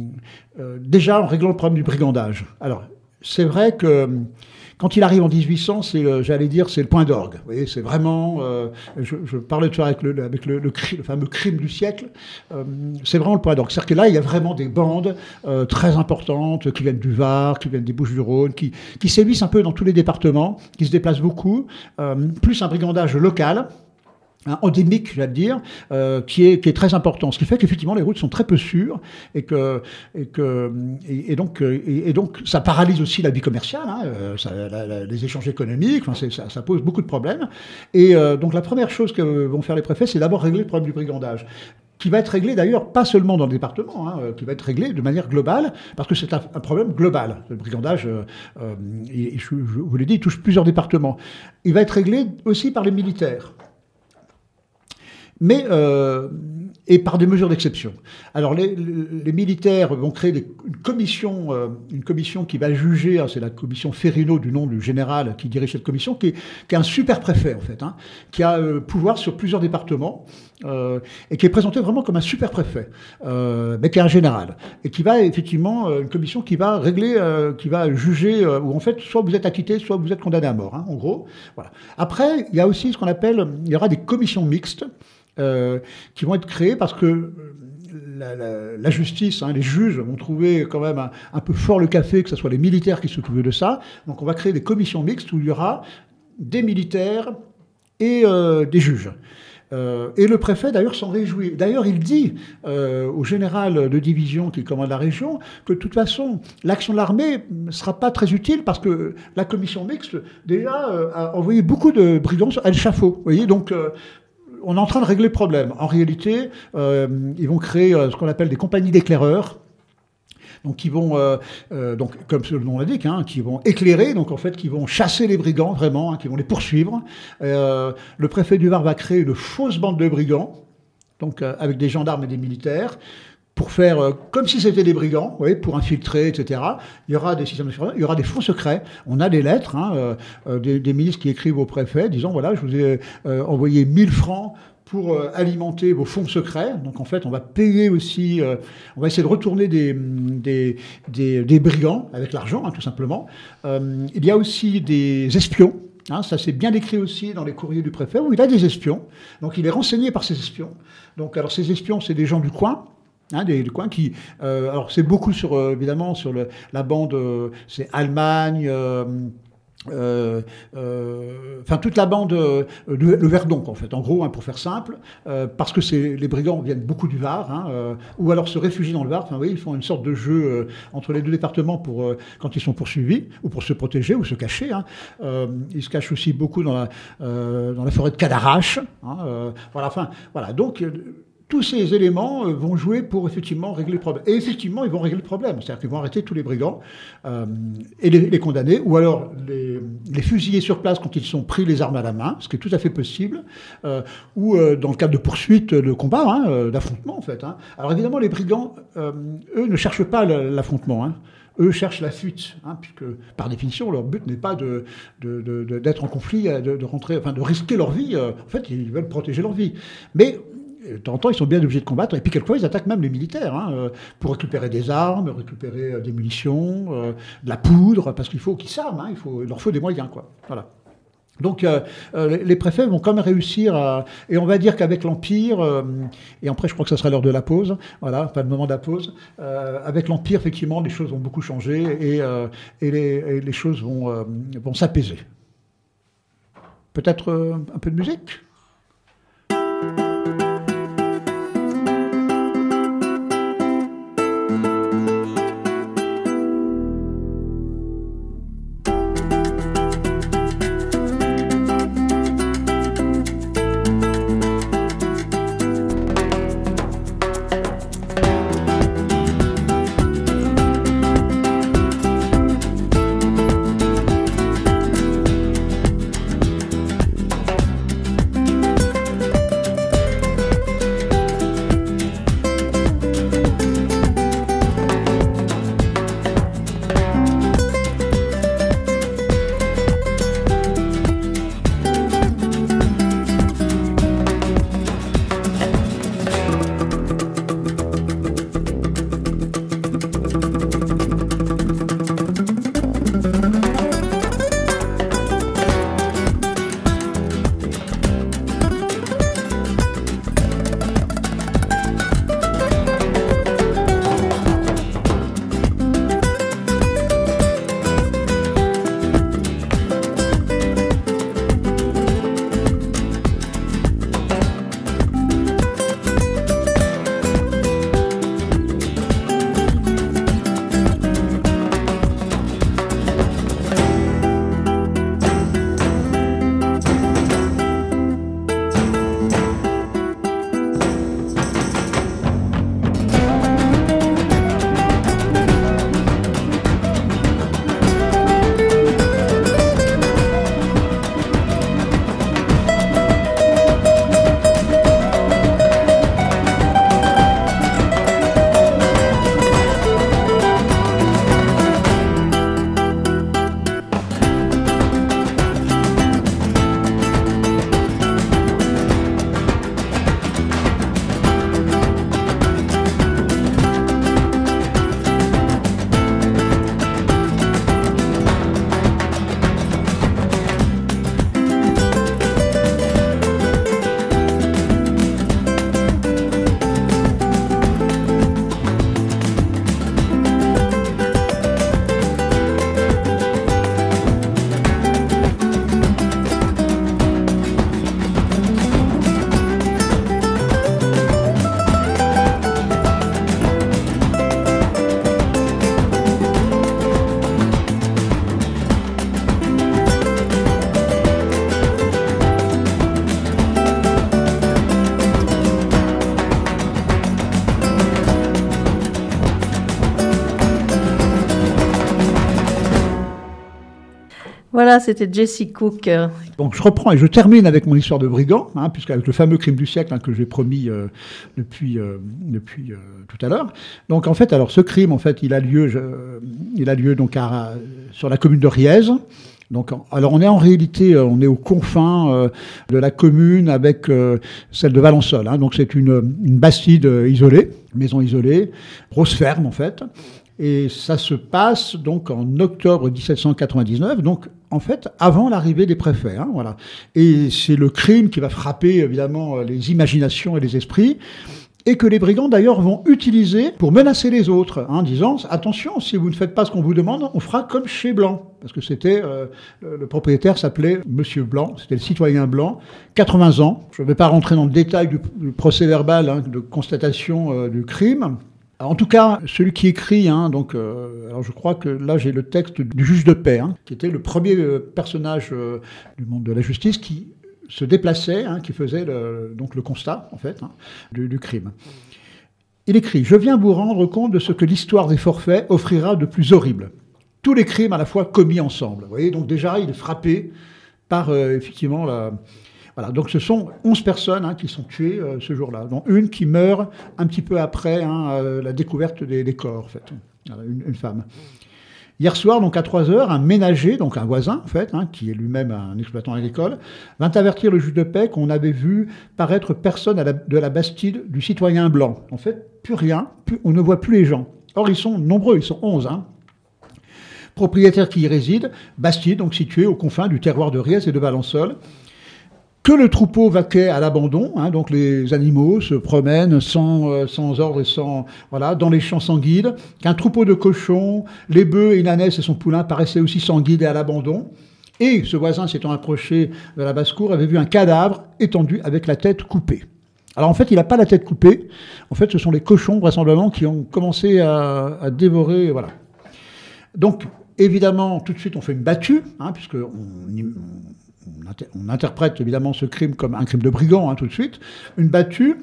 euh, déjà en réglant le problème du brigandage. Alors, c'est vrai que quand il arrive en dix-huit cents, c'est, le, j'allais dire, c'est le point d'orgue. Vous voyez, c'est vraiment... Euh, je, je parlais de ça avec le, avec le, le, cri, le fameux crime du siècle. Euh, c'est vraiment le point d'orgue. C'est-à-dire que là, il y a vraiment des bandes euh, très importantes qui viennent du Var, qui viennent des Bouches-du-Rhône, qui, qui sévissent un peu dans tous les départements, qui se déplacent beaucoup, euh, plus un brigandage local, un endémique, j'allais dire, euh, qui est qui est très important. Ce qui fait qu'effectivement les routes sont très peu sûres et que et que et, et donc et, et donc ça paralyse aussi la vie commerciale, hein, ça, la, la, les échanges économiques. Enfin, c'est, ça, ça pose beaucoup de problèmes. Et euh, donc la première chose que vont faire les préfets, c'est d'abord régler le problème du brigandage, qui va être réglé d'ailleurs pas seulement dans le département, hein, qui va être réglé de manière globale, parce que c'est un, un problème global. Le brigandage, euh, euh, il, je, je vous l'ai dit, il touche plusieurs départements. Il va être réglé aussi par les militaires. Mais, euh, et par des mesures d'exception. Alors, les, les militaires vont créer des, une commission, euh, une commission qui va juger, hein, c'est la commission Ferrino, du nom du général qui dirige cette commission, qui est, qui est un super préfet, en fait, hein, qui a euh, pouvoir sur plusieurs départements, euh, et qui est présenté vraiment comme un super préfet, euh, mais qui est un général, et qui va, effectivement, euh, une commission qui va régler, euh, qui va juger, euh, où en fait, soit vous êtes acquitté, soit vous êtes condamné à mort, hein, en gros. Voilà. Après, il y a aussi ce qu'on appelle, il y aura des commissions mixtes, Euh, qui vont être créés parce que la, la, la justice, hein, les juges vont trouver quand même un, un peu fort le café que ce soit les militaires qui s'occupent de ça. Donc on va créer des commissions mixtes où il y aura des militaires et euh, des juges. Euh, et le préfet, d'ailleurs, s'en réjouit. D'ailleurs, il dit euh, au général de division qui commande la région que, de toute façon, l'action de l'armée ne sera pas très utile parce que la commission mixte, déjà, euh, a envoyé beaucoup de brigands à l'échafaud. Vous voyez, donc... Euh, on est en train de régler le problème. En réalité, euh, ils vont créer euh, ce qu'on appelle des compagnies d'éclaireurs. Donc, qui vont, euh, euh, donc, comme le nom l'indique, hein, qui vont éclairer, donc en fait, qui vont chasser les brigands, vraiment, hein, qui vont les poursuivre. Euh, le préfet du Var va créer une fausse bande de brigands, donc euh, avec des gendarmes et des militaires, pour faire euh, comme si c'était des brigands, vous voyez, pour infiltrer, et cetera. Il y aura des systèmes de surveillance, il y aura des fonds secrets. On a des lettres, hein, euh, des, des ministres qui écrivent au préfet, disant, voilà, je vous ai euh, envoyé mille francs pour euh, alimenter vos fonds secrets. Donc, en fait, on va payer aussi, euh, on va essayer de retourner des, des, des, des brigands avec l'argent, hein, tout simplement. Euh, il y a aussi des espions. Hein, ça, c'est bien écrit aussi dans les courriers du préfet, où il a des espions. Donc, il est renseigné par ces espions. Donc, alors, ces espions, c'est des gens du coin. Hein, des, des coins qui, euh, alors c'est beaucoup sur euh, évidemment sur le, la bande, euh, c'est Allemagne, euh, Euh, euh, enfin toute la bande, euh, le, le Verdon en fait, en gros, hein, pour faire simple, euh, parce que c'est, les brigands viennent beaucoup du Var, hein, euh, ou alors se réfugient dans le Var. Enfin, oui, ils font une sorte de jeu euh, entre les deux départements pour euh, quand ils sont poursuivis ou pour se protéger ou se cacher. Hein. Euh, ils se cachent aussi beaucoup dans la euh, dans la forêt de Cadarache. Hein, euh, voilà, enfin voilà. Donc euh, tous ces éléments euh, vont jouer pour effectivement régler le problème. Et effectivement, ils vont régler le problème. C'est-à-dire qu'ils vont arrêter tous les brigands euh, et les, les condamner, ou alors les, les fusiller sur place quand ils sont pris les armes à la main, ce qui est tout à fait possible, euh, ou euh, dans le cadre de poursuites, de combats, hein, euh, d'affrontements en fait. Hein. Alors évidemment, les brigands, euh, eux, ne cherchent pas l'affrontement. Hein. Eux cherchent la fuite, hein, puisque par définition, leur but n'est pas de, de, de, de, d'être en conflit, de, de rentrer, enfin de risquer leur vie. Euh, en fait, ils veulent protéger leur vie. Mais de temps en temps, ils sont bien obligés de combattre. Et puis, quelquefois, ils attaquent même les militaires hein, euh, pour récupérer des armes, récupérer euh, des munitions, euh, de la poudre, parce qu'il faut qu'ils s'arment. Hein, il, faut, il leur faut des moyens, quoi. Voilà. Donc, euh, euh, les préfets vont quand même réussir à... Et on va dire qu'avec l'Empire, euh, et après, je crois que ça sera l'heure de la pause, voilà, pas le moment de la pause, euh, avec l'Empire, effectivement, les choses vont beaucoup changer et, euh, et, les, et les choses vont, euh, vont s'apaiser. Peut-être euh, un peu de musique ? Voilà, c'était Jessie Cook. Donc je reprends et je termine avec mon histoire de brigand, hein, puisqu'avec le fameux crime du siècle hein, que j'ai promis euh, depuis, euh, depuis euh, tout à l'heure. Donc en fait, alors ce crime, en fait, il a lieu, je, il a lieu donc à, sur la commune de Riez. Donc, alors on est en réalité, on est aux confins euh, de la commune avec euh, celle de Valençol. Hein, donc c'est une, une bastide isolée, maison isolée, grosse ferme en fait. Et ça se passe donc en octobre dix-sept cent quatre-vingt-dix-neuf, donc en fait avant l'arrivée des préfets. Hein, voilà. Et c'est le crime qui va frapper évidemment les imaginations et les esprits. et que les brigands d'ailleurs vont utiliser pour menacer les autres, en hein, disant « Attention, si vous ne faites pas ce qu'on vous demande, on fera comme chez Blanc ». Parce que c'était, euh, le, le propriétaire s'appelait Monsieur Blanc, c'était le citoyen Blanc, quatre-vingts ans. Je ne vais pas rentrer dans le détail du, du procès verbal hein, de constatation euh, du crime. Alors, en tout cas, celui qui écrit, hein, donc, euh, alors je crois que là j'ai le texte du juge de paix, hein, qui était le premier euh, personnage euh, du monde de la justice qui se déplaçait, hein, qui faisait le, donc le constat en fait hein, du, du crime. Il écrit « Je viens vous rendre compte de ce que l'histoire des forfaits offrira de plus horrible. Tous les crimes à la fois commis ensemble. » Vous voyez, donc déjà il est frappé par euh, effectivement la... Voilà, donc ce sont onze personnes hein, qui sont tuées euh, ce jour-là, dont une qui meurt un petit peu après hein, euh, la découverte des, des corps, en fait. Voilà, une, une femme. Hier soir, donc à trois heures, un ménager, donc un voisin, en fait, hein, qui est lui-même un exploitant agricole, vint avertir le juge de paix qu'on avait vu paraître personne à la, de la Bastide du citoyen Blanc. En fait, plus rien, plus, on ne voit plus les gens. Or, ils sont nombreux, ils sont onze, hein. Propriétaires qui y résident, Bastide, donc située aux confins du terroir de Riez et de Valençol, que le troupeau vaquait à l'abandon, hein, donc les animaux se promènent sans, euh, sans ordre et sans, voilà, dans les champs sans guide, qu'un troupeau de cochons, les bœufs et une ânesse et son poulain paraissaient aussi sans guide et à l'abandon. Et ce voisin, s'étant approché de la basse-cour, avait vu un cadavre étendu avec la tête coupée. Alors en fait, il n'a pas la tête coupée. En fait, ce sont les cochons, vraisemblablement, qui ont commencé à, à dévorer, voilà. Donc, évidemment, tout de suite, on fait une battue, hein, puisque on, on interprète évidemment ce crime comme un crime de brigand, hein, tout de suite. Une battue,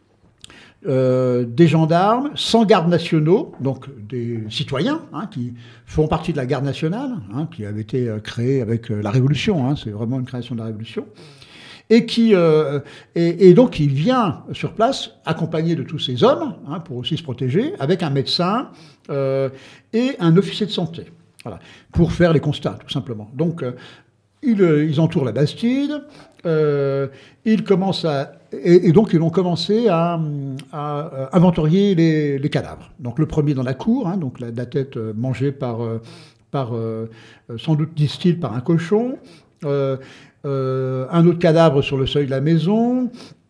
euh, des gendarmes, sans gardes nationaux, donc des citoyens hein, qui font partie de la garde nationale, hein, qui avait été créée avec la Révolution, hein, c'est vraiment une création de la Révolution. Et, qui, euh, et, et donc il vient sur place, accompagné de tous ces hommes, hein, pour aussi se protéger, avec un médecin euh, et un officier de santé, voilà, pour faire les constats, tout simplement. Donc, euh, ils, ils entourent la Bastide, euh, ils commencent à... Et, et donc, ils ont commencé à, à inventorier les, les cadavres. Donc, le premier dans la cour, hein, donc la, la tête mangée par, par euh, sans doute, disent-ils, par un cochon, euh, Euh, un autre cadavre sur le seuil de la maison.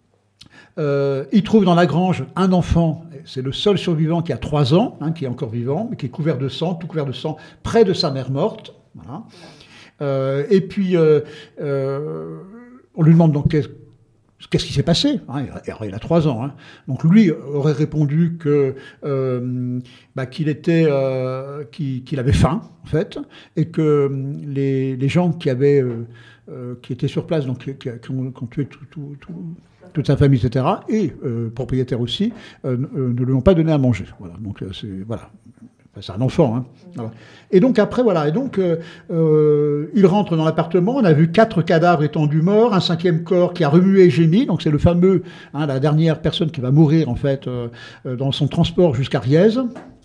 Euh, il trouve dans la grange un enfant, c'est le seul survivant qui a trois ans, hein, qui est encore vivant, mais qui est couvert de sang, tout couvert de sang, près de sa mère morte. Voilà. Euh, et puis, euh, euh, on lui demande donc qu'est-ce, qu'est-ce qui s'est passé, hein, il, il a trois ans. Hein. Donc lui aurait répondu que, euh, bah, qu'il, était, euh, qu'il, qu'il avait faim, en fait, et que les, les gens qui avaient... Euh, Euh, qui étaient sur place, donc qui, qui, qui, ont, qui ont tué tout, tout, tout, toute sa famille, et cetera, et euh, propriétaire aussi, euh, euh, ne lui ont pas donné à manger. Voilà, donc euh, c'est voilà, enfin, c'est un enfant. Hein. Voilà. Et donc après, voilà, et donc euh, euh, il rentre dans l'appartement. On a vu quatre cadavres étendus morts, un cinquième corps qui a remué et gémi. Donc c'est le fameux, hein, la dernière personne qui va mourir en fait euh, dans son transport jusqu'à Riez.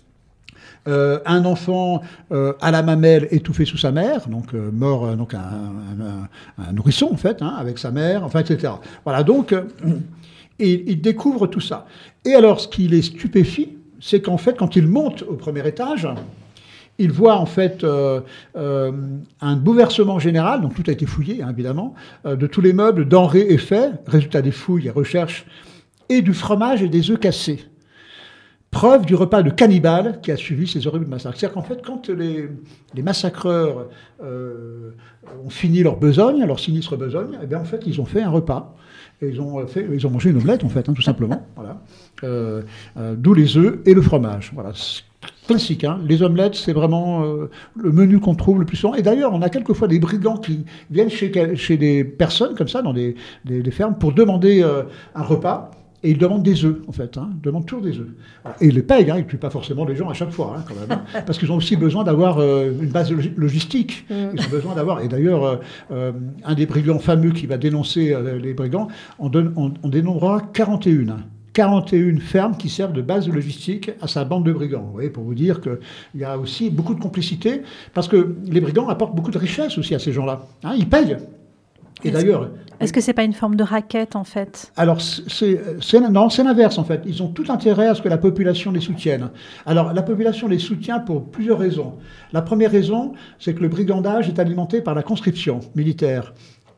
Euh, un enfant euh, à la mamelle étouffé sous sa mère, donc euh, mort, euh, donc un, un, un, un nourrisson en fait, hein, avec sa mère, enfin et cetera. Voilà, donc euh, il, il découvre tout ça. Et alors, ce qui les stupéfie, c'est qu'en fait, quand il monte au premier étage, il voit en fait euh, euh, un bouleversement général, donc tout a été fouillé hein, évidemment, euh, de tous les meubles, denrées et faits, résultat des fouilles et recherches, et du fromage et des œufs cassés. Preuve du repas de cannibale qui a suivi ces horribles massacres. C'est-à-dire qu'en fait, quand les, les massacreurs euh, ont fini leur besogne, leur sinistre besogne, eh bien, en fait, ils ont fait un repas. Et ils, ont fait, ils ont mangé une omelette, en fait, hein, tout simplement. Voilà. Euh, euh, d'où les œufs et le fromage. Voilà. C'est classique. Hein. Les omelettes, c'est vraiment euh, le menu qu'on trouve le plus souvent. Et d'ailleurs, on a quelquefois des brigands qui viennent chez, chez des personnes, comme ça, dans des, des, des fermes, pour demander euh, un repas. Et ils demandent des œufs, en fait. Hein. Ils demandent toujours des œufs. Et ils les payent, hein. Ils ne tuent pas forcément les gens à chaque fois, hein, quand même. Hein. Parce qu'ils ont aussi besoin d'avoir euh, une base logistique. Ils ont besoin d'avoir... Et d'ailleurs, euh, euh, un des brigands fameux qui va dénoncer euh, les brigands, on, donne, on, on dénombrera quarante et une. quarante et une fermes qui servent de base logistique à sa bande de brigands. Vous voyez, pour vous dire qu'il y a aussi beaucoup de complicité, parce que les brigands apportent beaucoup de richesse aussi à ces gens-là. Hein, ils payent. Et est-ce d'ailleurs... Que, est-ce que c'est pas une forme de racket, en fait ? Alors, c'est, c'est, non, c'est l'inverse, en fait. Ils ont tout intérêt à ce que la population les soutienne. Alors, la population les soutient pour plusieurs raisons. La première raison, c'est que le brigandage est alimenté par la conscription militaire.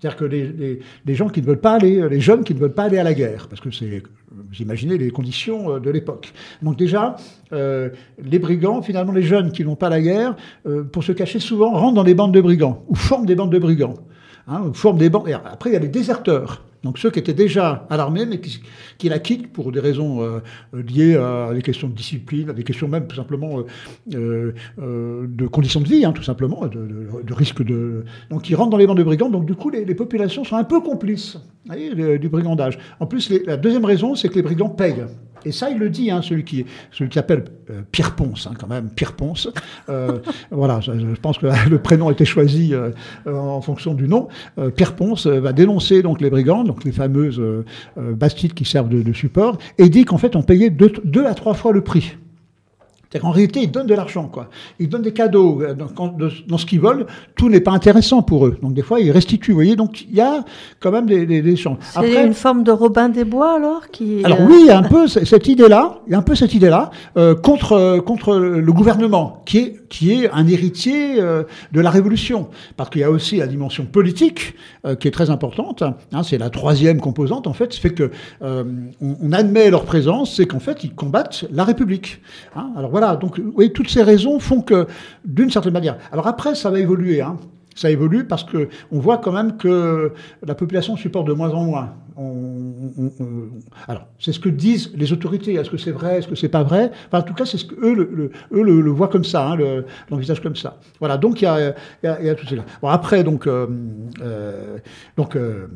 C'est-à-dire que les, les, les gens qui ne veulent pas aller, les jeunes qui ne veulent pas aller à la guerre, parce que c'est, vous imaginez les conditions de l'époque. Donc déjà, euh, les brigands, finalement les jeunes qui n'ont pas la guerre, euh, pour se cacher souvent, rentrent dans des bandes de brigands, ou forment des bandes de brigands. Hein, ou forment des bandes. Et après, il y a les déserteurs. Donc ceux qui étaient déjà à l'armée, mais qui, qui la quittent pour des raisons euh, liées à des questions de discipline, à des questions même tout simplement euh, euh, de conditions de vie, hein, tout simplement, de, de, de risque de... Donc ils rentrent dans les bandes de brigands, donc du coup les, les populations sont un peu complices, vous voyez, le, du brigandage. En plus, les, la deuxième raison, c'est que les brigands payent. Et ça, il le dit, hein, celui qui, celui qui appelle euh, Pierre Ponce, hein, quand même, Pierre Ponce. Euh, voilà, je, je pense que le prénom a été choisi euh, en fonction du nom. Euh, Pierre Ponce euh, va dénoncer donc les brigands, donc les fameuses euh, bastides qui servent de, de support, et dit qu'en fait, on payait deux, deux à trois fois le prix. C'est-à-dire qu'en réalité, ils donnent de l'argent, quoi. Ils donnent des cadeaux dans, dans, dans ce qu'ils veulent. Tout n'est pas intéressant pour eux. Donc, des fois, ils restituent, vous voyez. Donc, il y a quand même des, des, des champs. C'est Après, une forme de Robin des Bois, alors qui... Alors oui, il y a un peu cette idée-là, il y a un peu cette idée-là, euh, contre, contre le gouvernement, qui est, qui est un héritier euh, de la Révolution. Parce qu'il y a aussi la dimension politique, euh, qui est très importante. Hein, c'est la troisième composante, en fait. Ça fait que euh, on, on admet leur présence, c'est qu'en fait, ils combattent la République. Hein, alors voilà. Donc, vous voyez, toutes ces raisons font que, d'une certaine manière... Alors après, ça va évoluer, hein. Ça évolue parce que on voit quand même que la population supporte de moins en moins. On, on, on, alors, c'est ce que disent les autorités. Est-ce que c'est vrai? Est-ce que c'est pas vrai? Enfin, en tout cas, c'est ce que eux le, le, eux le, le voient comme ça, hein, le, l'envisagent comme ça. Voilà. Donc, il y a, il y a, il y a tout cela. Bon, après, donc, euh, euh, donc. Euh,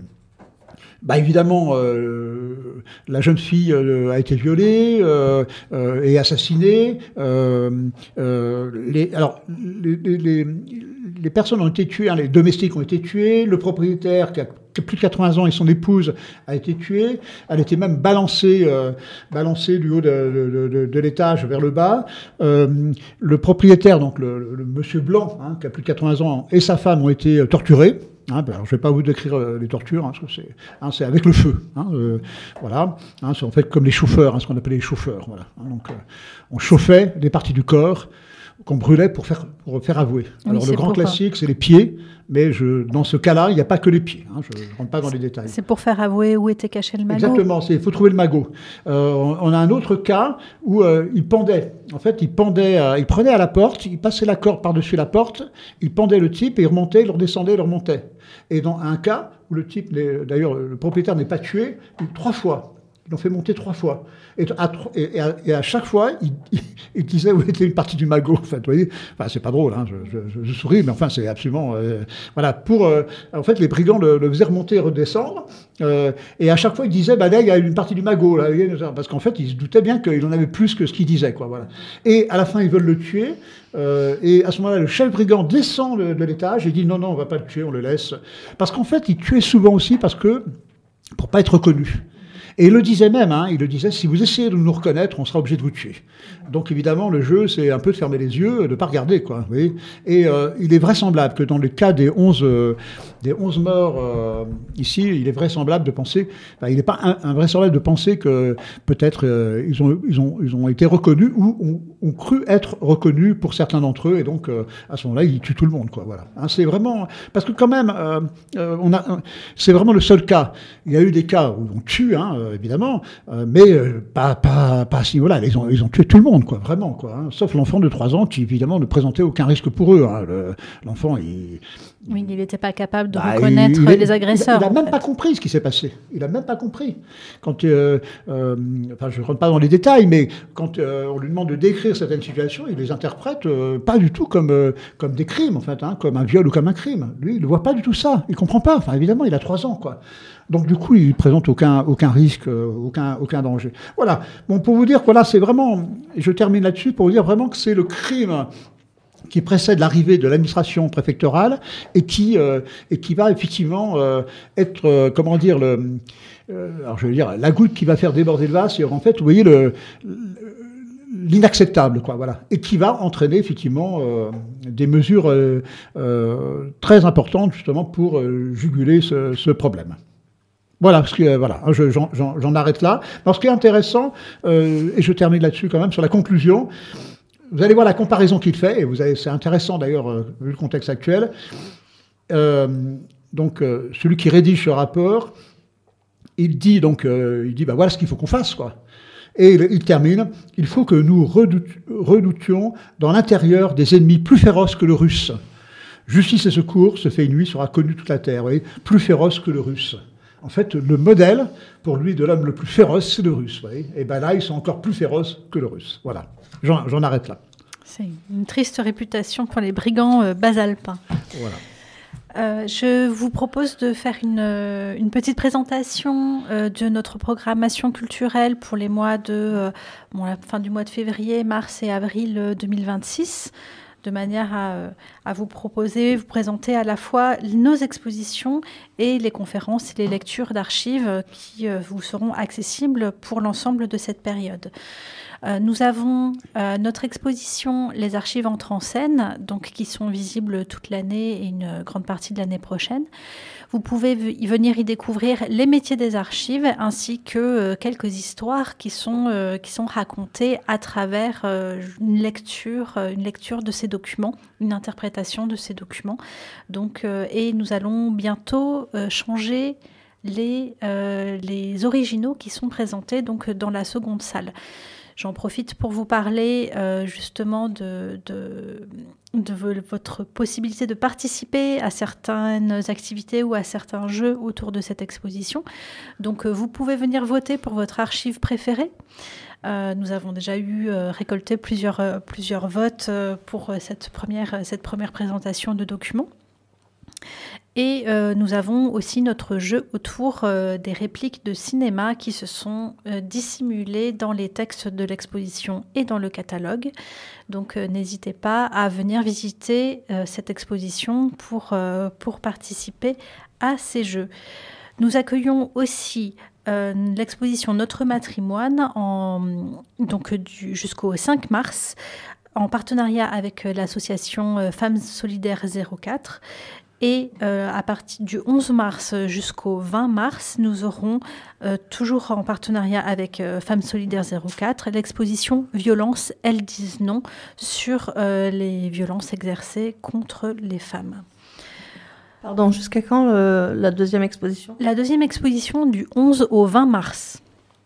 Bah évidemment, euh, la jeune fille euh, a été violée euh, euh, et assassinée. Euh, euh, les, alors, les, les, les personnes ont été tuées, hein, les domestiques ont été tués, le propriétaire qui a plus de quatre-vingts ans et son épouse a été tuée. Elle était même balancée, euh, balancée du haut de, de, de, de l'étage vers le bas. Euh, le propriétaire, donc le, le, le monsieur Blanc, hein, qui a plus de quatre-vingts ans, et sa femme ont été torturés. Hein, ben alors je ne vais pas vous décrire euh, les tortures, hein, parce que c'est, hein, c'est avec le feu. Hein, euh, voilà, hein, c'est en fait comme les chauffeurs, hein, ce qu'on appelait les chauffeurs. Voilà, hein, donc, euh, on chauffait des parties du corps qu'on brûlait pour faire, pour faire avouer. Oui, alors le grand classique, c'est les pieds, mais je, dans ce cas-là, il n'y a pas que les pieds. Hein, je ne rentre pas dans les détails. C'est pour faire avouer où était caché le magot. Exactement, il faut trouver le magot. Euh, on, on a un autre cas où euh, il pendait. En fait, il pendait, euh, il prenait à la porte, il passait la corde par-dessus la porte, il pendait le type et il remontait, il le redescendait, il le remontait. Et dans un cas où le type, d'ailleurs, le propriétaire n'est pas tué, trois fois. Ils l'ont fait monter trois fois. Et à, et à, et à chaque fois, il, il, il disait où était une partie du magot. En fait, vous voyez, enfin, c'est pas drôle, hein, je, je, je souris, mais enfin, c'est absolument... Euh, voilà, pour... Euh, en fait, les brigands le, le faisaient remonter et redescendre. Euh, et à chaque fois, il disait, bah là, il y a une partie du magot. Là, parce qu'en fait, il se doutait bien qu'il en avait plus que ce qu'il disait, quoi, voilà. Et à la fin, ils veulent le tuer. Euh, et à ce moment-là, le chef brigand descend de, de l'étage et dit, non, non, on va pas le tuer, on le laisse. Parce qu'en fait, il tuait souvent aussi parce que... pour pas être reconnu. Et il le disait même, hein, il le disait, si vous essayez de nous reconnaître, on sera obligé de vous tuer. Donc évidemment, le jeu, c'est un peu de fermer les yeux, de ne pas regarder, quoi. Vous voyez. Et euh, il est vraisemblable que dans le cas des onze, euh, des onze morts euh, ici, il est vraisemblable de penser, enfin, il n'est pas invraisemblable de penser que peut-être euh, ils, ont, ils, ont, ils ont été reconnus ou ont, ont cru être reconnus pour certains d'entre eux, et donc euh, à ce moment-là, ils tuent tout le monde, quoi. Voilà. Hein, c'est vraiment, parce que quand même, euh, euh, on a, c'est vraiment le seul cas. Il y a eu des cas où on tue, hein, évidemment, euh, mais euh, pas, pas, pas à ce niveau-là. Ils ont, ils ont tué tout le monde, quoi, vraiment, quoi, hein, sauf l'enfant de trois ans qui, évidemment, ne présentait aucun risque pour eux. Hein, le, l'enfant, il... Oui, il n'était pas capable de bah, reconnaître il, il, les agresseurs. Il n'a même fait. pas compris ce qui s'est passé. Il n'a même pas compris. Quand, euh, euh, enfin, je ne rentre pas dans les détails, mais quand euh, on lui demande de décrire certaines situations, il les interprète euh, pas du tout comme, euh, comme des crimes, en fait, hein, comme un viol ou comme un crime. Lui, il ne voit pas du tout ça. Il ne comprend pas. Enfin, évidemment, il a trois ans, quoi. Donc, du coup, il ne présente aucun, aucun risque, euh, aucun, aucun danger. Voilà. Bon, pour vous dire, voilà, c'est vraiment, je termine là-dessus, pour vous dire vraiment que c'est le crime qui précède l'arrivée de l'administration préfectorale et qui, euh, et qui va effectivement euh, être, euh, comment dire, le, euh, alors je veux dire, la goutte qui va faire déborder le vase, et en fait, vous voyez, le, l'inacceptable, quoi, voilà, et qui va entraîner effectivement euh, des mesures euh, euh, très importantes justement pour euh, juguler ce, ce problème. Voilà, parce que euh, voilà, je, j'en, j'en, j'en arrête là. Alors, ce qui est intéressant, euh, et je termine là-dessus quand même sur la conclusion. Vous allez voir la comparaison qu'il fait, et vous avez, c'est intéressant d'ailleurs, euh, vu le contexte actuel. Euh, donc euh, celui qui rédige ce rapport, il dit donc, euh, il dit, bah voilà ce qu'il faut qu'on fasse, quoi. Et il, il termine, il faut que nous redoute, redoutions dans l'intérieur des ennemis plus féroces que le russe. Justice et secours, ce fait une nuit sera connu toute la terre, vous voyez, plus féroce que le russe. En fait, le modèle, pour lui, de l'homme le plus féroce, c'est le russe, vous voyez. Et ben là, ils sont encore plus féroces que le russe. Voilà, j'en, j'en arrête là. C'est une triste réputation pour les brigands euh, basalpins. Voilà. Euh, je vous propose de faire une, une petite présentation euh, de notre programmation culturelle pour les mois de euh, bon, la fin du mois de février, mars et avril deux mille vingt-six, de manière à, à vous proposer, vous présenter à la fois nos expositions et les conférences et les lectures d'archives qui euh, vous seront accessibles pour l'ensemble de cette période. Euh, nous avons euh, notre exposition Les archives entrent en scène, donc, qui sont visibles toute l'année et une grande partie de l'année prochaine. Vous pouvez y venir y découvrir les métiers des archives ainsi que euh, quelques histoires qui sont, euh, qui sont racontées à travers euh, une, lecture, euh, une lecture de ces documents, une interprétation de ces documents. Donc, euh, et nous allons bientôt euh, changer les, euh, les originaux qui sont présentés donc, dans la seconde salle. J'en profite pour vous parler euh, justement de, de, de votre possibilité de participer à certaines activités ou à certains jeux autour de cette exposition. Donc euh, vous pouvez venir voter pour votre archive préférée. Euh, nous avons déjà eu euh, récolté plusieurs, euh, plusieurs votes euh, pour cette première, cette première présentation de documents. Et euh, nous avons aussi notre jeu autour euh, des répliques de cinéma qui se sont euh, dissimulées dans les textes de l'exposition et dans le catalogue. Donc euh, n'hésitez pas à venir visiter euh, cette exposition pour, euh, pour participer à ces jeux. Nous accueillons aussi euh, l'exposition Notre Matrimoine en, donc, du, jusqu'au cinq mars en partenariat avec l'association euh, Femmes Solidaires zéro quatre. Et euh, à partir du onze mars jusqu'au vingt mars, nous aurons, euh, toujours en partenariat avec euh, Femmes Solidaires zéro quatre, l'exposition Violences, elles disent non, sur euh, les violences exercées contre les femmes. Pardon, jusqu'à quand euh, la deuxième exposition ? La deuxième exposition du onze au vingt mars.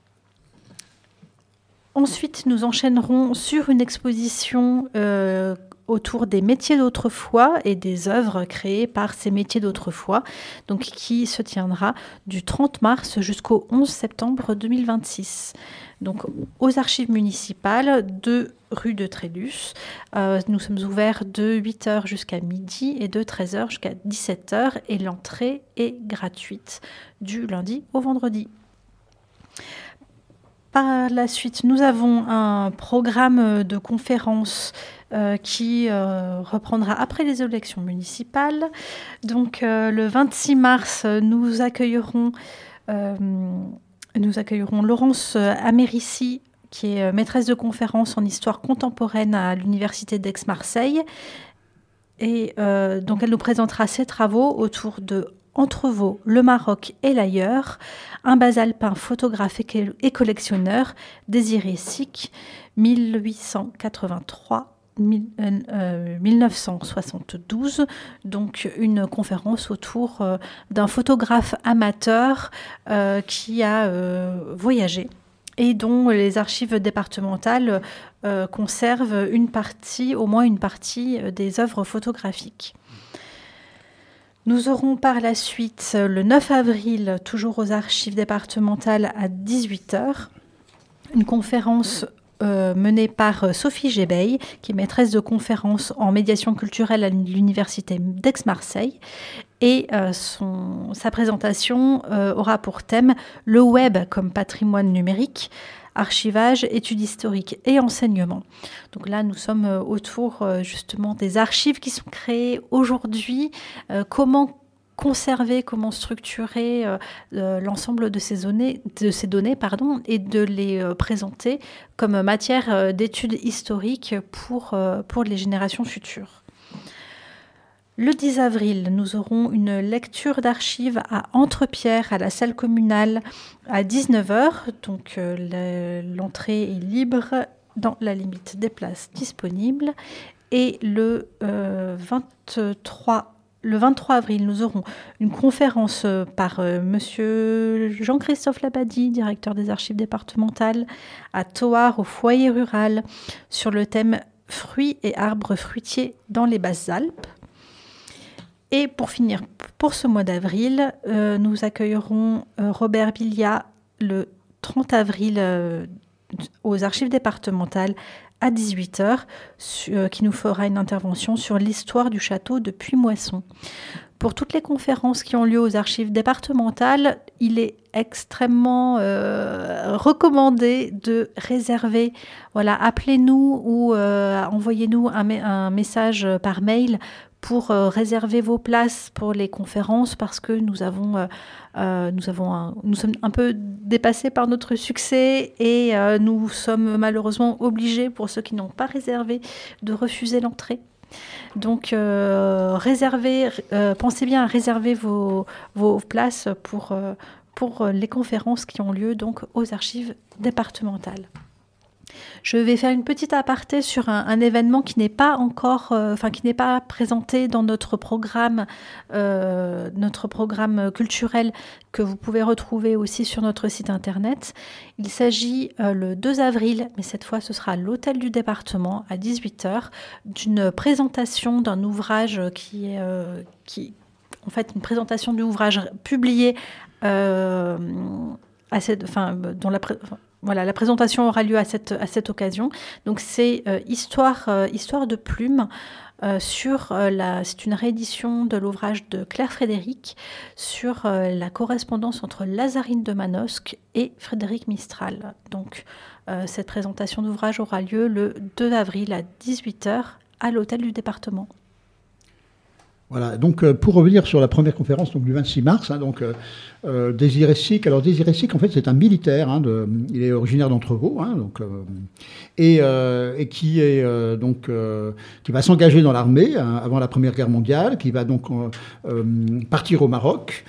Ensuite, nous enchaînerons sur une exposition euh, autour des métiers d'autrefois et des œuvres créées par ces métiers d'autrefois, donc qui se tiendra du trente mars jusqu'au onze septembre deux mille vingt-six. Donc aux archives municipales de rue de Trédus. Euh, nous sommes ouverts de huit heures jusqu'à midi et de treize heures jusqu'à dix-sept heures et l'entrée est gratuite du lundi au vendredi. Par la suite, nous avons un programme de conférences euh, qui euh, reprendra après les élections municipales. Donc, euh, le vingt-six mars, nous accueillerons, euh, nous accueillerons Laurence Américi, qui est maîtresse de conférences en histoire contemporaine à l'Université d'Aix-Marseille. Et euh, donc, elle nous présentera ses travaux autour de Entrevaux, le Maroc et l'ailleurs, un basalpin photographe et collectionneur, Désiré Sic, dix-huit cent quatre-vingt-trois à mille neuf cent soixante-douze, donc une conférence autour euh, d'un photographe amateur euh, qui a euh, voyagé et dont les archives départementales euh, conservent une partie, au moins une partie des œuvres photographiques. Nous aurons par la suite, le neuf avril, toujours aux archives départementales à dix-huit heures, une conférence euh, menée par Sophie Gébeil, qui est maîtresse de conférence en médiation culturelle à l'Université d'Aix-Marseille. Et euh, son, sa présentation euh, aura pour thème « Le web comme patrimoine numérique ». Archivage, études historiques et enseignement. Donc là, nous sommes autour euh, justement des archives qui sont créées aujourd'hui. Euh, comment conserver, comment structurer euh, euh, l'ensemble de ces données, de ces données pardon, et de les euh, présenter comme matière euh, d'études historiques pour, euh, pour les générations futures. Le dix avril, nous aurons une lecture d'archives à Entrepierre, à la salle communale, à dix-neuf heures. Donc euh, l'entrée est libre dans la limite des places disponibles. Et le euh, vingt-trois le vingt-trois avril, nous aurons une conférence par euh, monsieur Jean-Christophe Labadie, directeur des archives départementales, à Thoard, au foyer rural, sur le thème « Fruits et arbres fruitiers dans les Basses-Alpes ». Et pour finir, pour ce mois d'avril, euh, nous accueillerons euh, Robert Billiat le trente avril euh, aux archives départementales à dix-huit heures, euh, qui nous fera une intervention sur l'histoire du château de Puimoisson. Pour toutes les conférences qui ont lieu aux archives départementales, il est extrêmement euh, recommandé de réserver. Voilà, appelez-nous ou euh, envoyez-nous un, un message par mail pour euh, réserver vos places pour les conférences, parce que nous avons, euh, euh, nous avons un, nous sommes un peu dépassés par notre succès et euh, nous sommes malheureusement obligés, pour ceux qui n'ont pas réservé, de refuser l'entrée. Donc, euh, réservez, euh, pensez bien à réserver vos, vos places pour, euh, pour les conférences qui ont lieu donc aux archives départementales. Je vais faire une petite aparté sur un, un événement qui n'est pas encore, euh, enfin qui n'est pas présenté dans notre programme, euh, notre programme culturel que vous pouvez retrouver aussi sur notre site internet. Il s'agit euh, le deux avril, mais cette fois ce sera à l'hôtel du département à dix-huit heures, d'une présentation d'un ouvrage qui est, euh, qui, en fait, une présentation d'ouvrage publié euh, à cette, enfin, dont la pré- Voilà, la présentation aura lieu à cette, à cette occasion. Donc, c'est euh, Histoire, euh, Histoire de plume. Euh, sur, euh, la, c'est une réédition de l'ouvrage de Claire Frédéric sur euh, la correspondance entre Lazarine de Manosque et Frédéric Mistral. Donc, euh, cette présentation d'ouvrage aura lieu le deux avril à dix-huit heures à l'hôtel du département. Voilà, donc euh, pour revenir sur la première conférence donc, du vingt-six mars, hein, donc, euh, euh, Désiré Sic. Alors Désiré Sic, en fait, c'est un militaire, hein, de, il est originaire d'Entrevaux, hein, donc, euh, et, euh, et qui, est, euh, donc, euh, qui va s'engager dans l'armée hein, avant la Première Guerre mondiale, qui va donc euh, euh, partir au Maroc,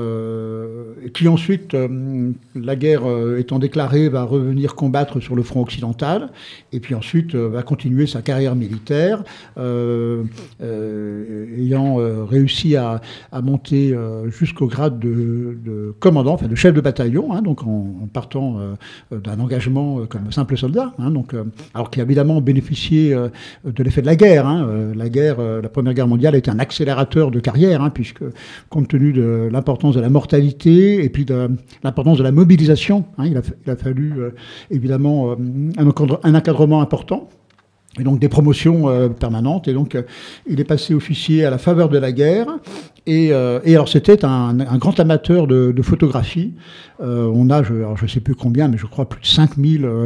euh, et qui ensuite, euh, la guerre euh, étant déclarée, va revenir combattre sur le front occidental, et puis ensuite euh, va continuer sa carrière militaire, euh, euh, ayant euh, réussi à, à monter euh, jusqu'au grade de, de commandant, enfin de chef de bataillon, hein, donc en, en partant euh, d'un engagement euh, comme simple soldat, hein, donc, euh, alors qui a évidemment bénéficié euh, de l'effet de la guerre. Hein, euh, la guerre, euh, la Première Guerre mondiale a été un accélérateur de carrière, hein, puisque compte tenu de l'importance de la mortalité et puis de l'importance de la mobilisation, hein, il, a, il a fallu euh, évidemment euh, un, encadre, un encadrement important. Et donc des promotions euh, permanentes. Et donc, euh, il est passé officier à la faveur de la guerre. Et, euh, et alors, c'était un, un grand amateur de, de photographie. Euh, on a, je ne sais plus combien, mais je crois plus de cinq mille euh,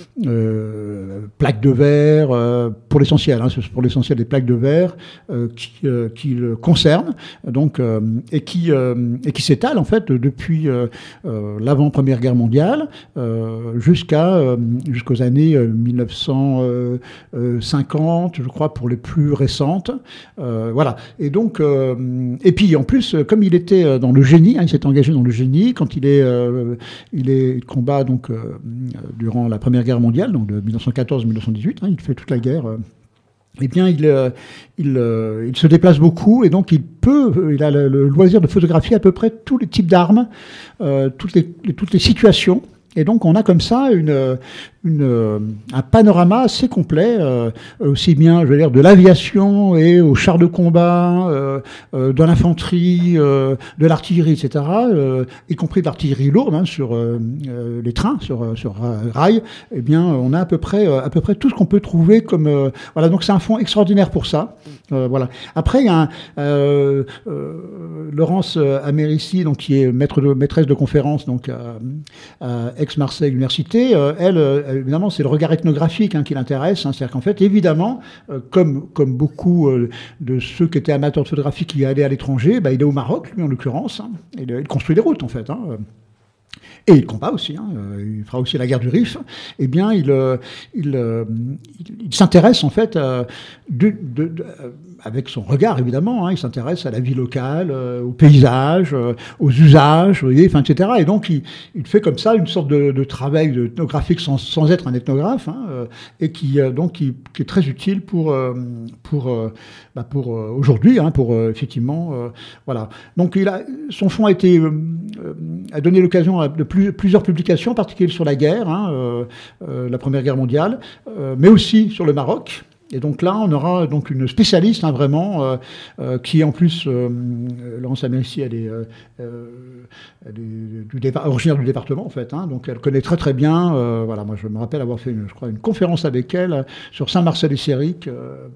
euh, plaques de verre, euh, pour l'essentiel, hein, c'est pour l'essentiel des plaques de verre euh, qui, euh, qui le concernent, donc, euh, et qui, euh, et qui s'étalent, en fait, depuis euh, euh, l'avant-première guerre mondiale euh, jusqu'à, euh, jusqu'aux années euh, mille neuf cent cinquante, je crois, pour les plus récentes. Euh, voilà. Et donc, euh, et puis, en plus, comme il était dans le génie, hein, il s'est engagé dans le génie, quand il est, euh, il est il combat donc, euh, durant la Première Guerre mondiale, donc de mille neuf cent quatorze à mille neuf cent dix-huit, hein, il fait toute la guerre. Euh, eh bien, il, euh, il, euh, il se déplace beaucoup et donc il peut, il a le, le loisir de photographier à peu près tous les types d'armes, euh, toutes les, toutes les situations. Et donc, on a comme ça une, une, un panorama assez complet, euh, aussi bien, je veux dire, de l'aviation et aux chars de combat, euh, euh, de l'infanterie, euh, de l'artillerie, et cetera, euh, y compris de l'artillerie lourde hein, sur euh, les trains, sur, sur rail. Eh bien, on a à peu près, à peu près tout ce qu'on peut trouver comme... Euh, voilà, donc c'est un fonds extraordinaire pour ça. Euh, voilà. Après, il y a un, euh, euh, Laurence Américi, donc, qui est maître de, maîtresse de conférence donc, à, à Aix-Marseille Université, euh, elle, euh, évidemment, c'est le regard ethnographique hein, qui l'intéresse. Hein, c'est-à-dire qu'en fait, évidemment, euh, comme, comme beaucoup euh, de ceux qui étaient amateurs de photographie qui allaient à l'étranger, bah, il est au Maroc, lui en l'occurrence, hein, et il, il construit des routes en fait. Hein, et il combat aussi, hein, il fera aussi la guerre du Rif. Eh bien, il, il, il, il s'intéresse en fait à, de, de, de, avec son regard évidemment, hein, il s'intéresse à la vie locale, euh, au paysage, euh, aux usages, vous voyez, enfin, et cetera. Et donc il, il fait comme ça une sorte de, de travail de ethnographique sans, sans être un ethnographe, hein, euh, et qui euh, donc qui, qui est très utile pour euh, pour euh, bah, pour euh, aujourd'hui, hein, pour euh, effectivement euh, voilà. Donc il a son fonds a été euh, a donné l'occasion de plus, plusieurs publications, en particulier sur la guerre, hein, euh, euh, la Première Guerre mondiale, euh, mais aussi sur le Maroc. Et donc là, on aura donc une spécialiste, hein, vraiment, euh, euh, qui en plus, euh, Laurence Amici, elle est, euh, elle est du départ, originaire du département en fait, hein, donc elle connaît très très bien. Euh, voilà, moi je me rappelle avoir fait, une, je crois, une conférence avec elle sur Saint-Marcel-et-Séric. Euh,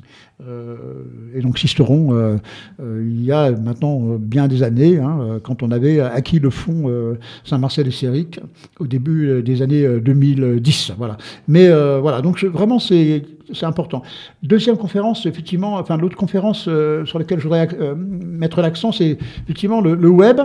Euh, et donc Sisteron, euh, euh, il y a maintenant euh, bien des années, hein, quand on avait acquis le fonds euh, Saint-Marcel-et-Séric au début euh, des années euh, deux mille dix. Voilà. Mais euh, voilà, donc je, vraiment c'est c'est important. Deuxième conférence, effectivement, enfin l'autre conférence euh, sur laquelle je voudrais euh, mettre l'accent, c'est effectivement le, le web.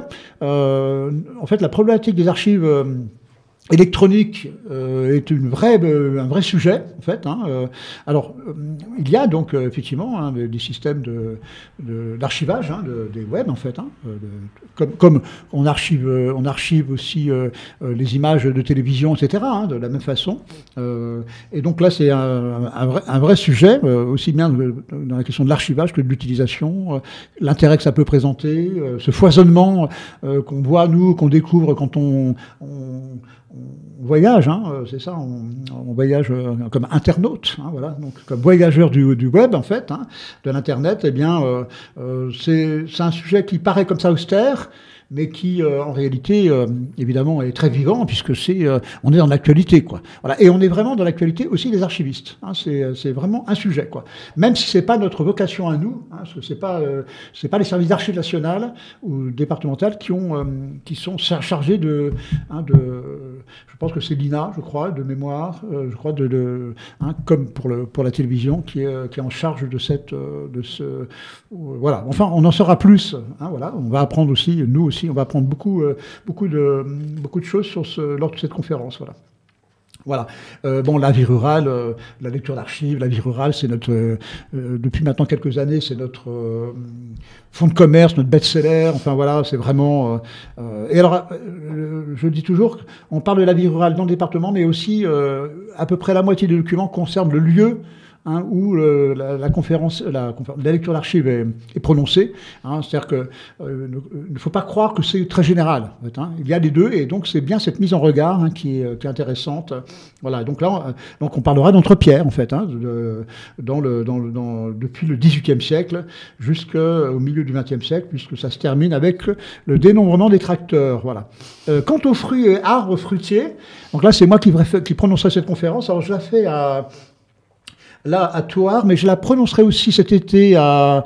Euh, en fait, la problématique des archives euh, électronique euh, est une vraie, euh, un vrai sujet, en fait. Hein, euh, alors, euh, il y a donc euh, effectivement hein, des systèmes de, de, d'archivage hein, de, des web, en fait. Hein, euh, de, comme, comme on archive, euh, on archive aussi euh, euh, les images de télévision, et cetera. Hein, de la même façon. Euh, et donc là, c'est un, un, vrai, un vrai sujet, euh, aussi bien de, dans la question de l'archivage que de l'utilisation, euh, l'intérêt que ça peut présenter, euh, ce foisonnement euh, qu'on voit nous, qu'on découvre quand on, on on voyage, hein, c'est ça, on, on voyage comme internaute, hein, voilà, donc comme voyageur du, du web en fait, hein, de l'internet. Eh bien, euh, euh, c'est, c'est un sujet qui paraît comme ça austère, mais qui, euh, en réalité, euh, évidemment, est très vivant, puisque c'est, euh, on est dans l'actualité, quoi. Voilà. Et on est vraiment dans l'actualité aussi des archivistes. Hein, c'est, c'est vraiment un sujet, quoi. Même si c'est pas notre vocation à nous, hein, parce que c'est pas, euh, c'est pas les services d'archives nationales ou départementales qui ont, euh, qui sont chargés de, hein, de, je pense que c'est l'I N A, je crois, de mémoire, euh, je crois de, de hein, comme pour le, pour la télévision, qui est, qui est en charge de cette, de ce, euh, voilà. Enfin, on en saura plus. Hein, voilà. On va apprendre aussi, nous aussi. On va apprendre beaucoup, euh, beaucoup, de, beaucoup de choses sur ce, lors de cette conférence. Voilà. Voilà. Euh, bon, la vie rurale, euh, la lecture d'archives, la vie rurale, c'est notre, euh, depuis maintenant quelques années, c'est notre euh, fonds de commerce, notre best-seller. Enfin voilà, c'est vraiment. Euh, euh, et alors, euh, je dis toujours, on parle de la vie rurale dans le département, mais aussi euh, à peu près la moitié des documents concernent le lieu. Hein, où euh, la, la conférence, la, la lecture d'archives est, est prononcée. Hein, c'est-à-dire que euh, ne faut pas croire que c'est très général. En fait, hein. Il y a les deux, et donc c'est bien cette mise en regard hein, qui, est, qui est intéressante. Voilà. Donc là, on, donc on parlera d'entre-pierres en fait, hein, de, dans le, dans le, dans, depuis le dix-huitième siècle jusqu'au milieu du vingtième siècle, puisque ça se termine avec le dénombrement des tracteurs. Voilà. Euh, quant aux fruits et arbres fruitiers, donc là c'est moi qui, qui prononcerai cette conférence. Alors je la fais à là à Thouars, mais je la prononcerai aussi cet été à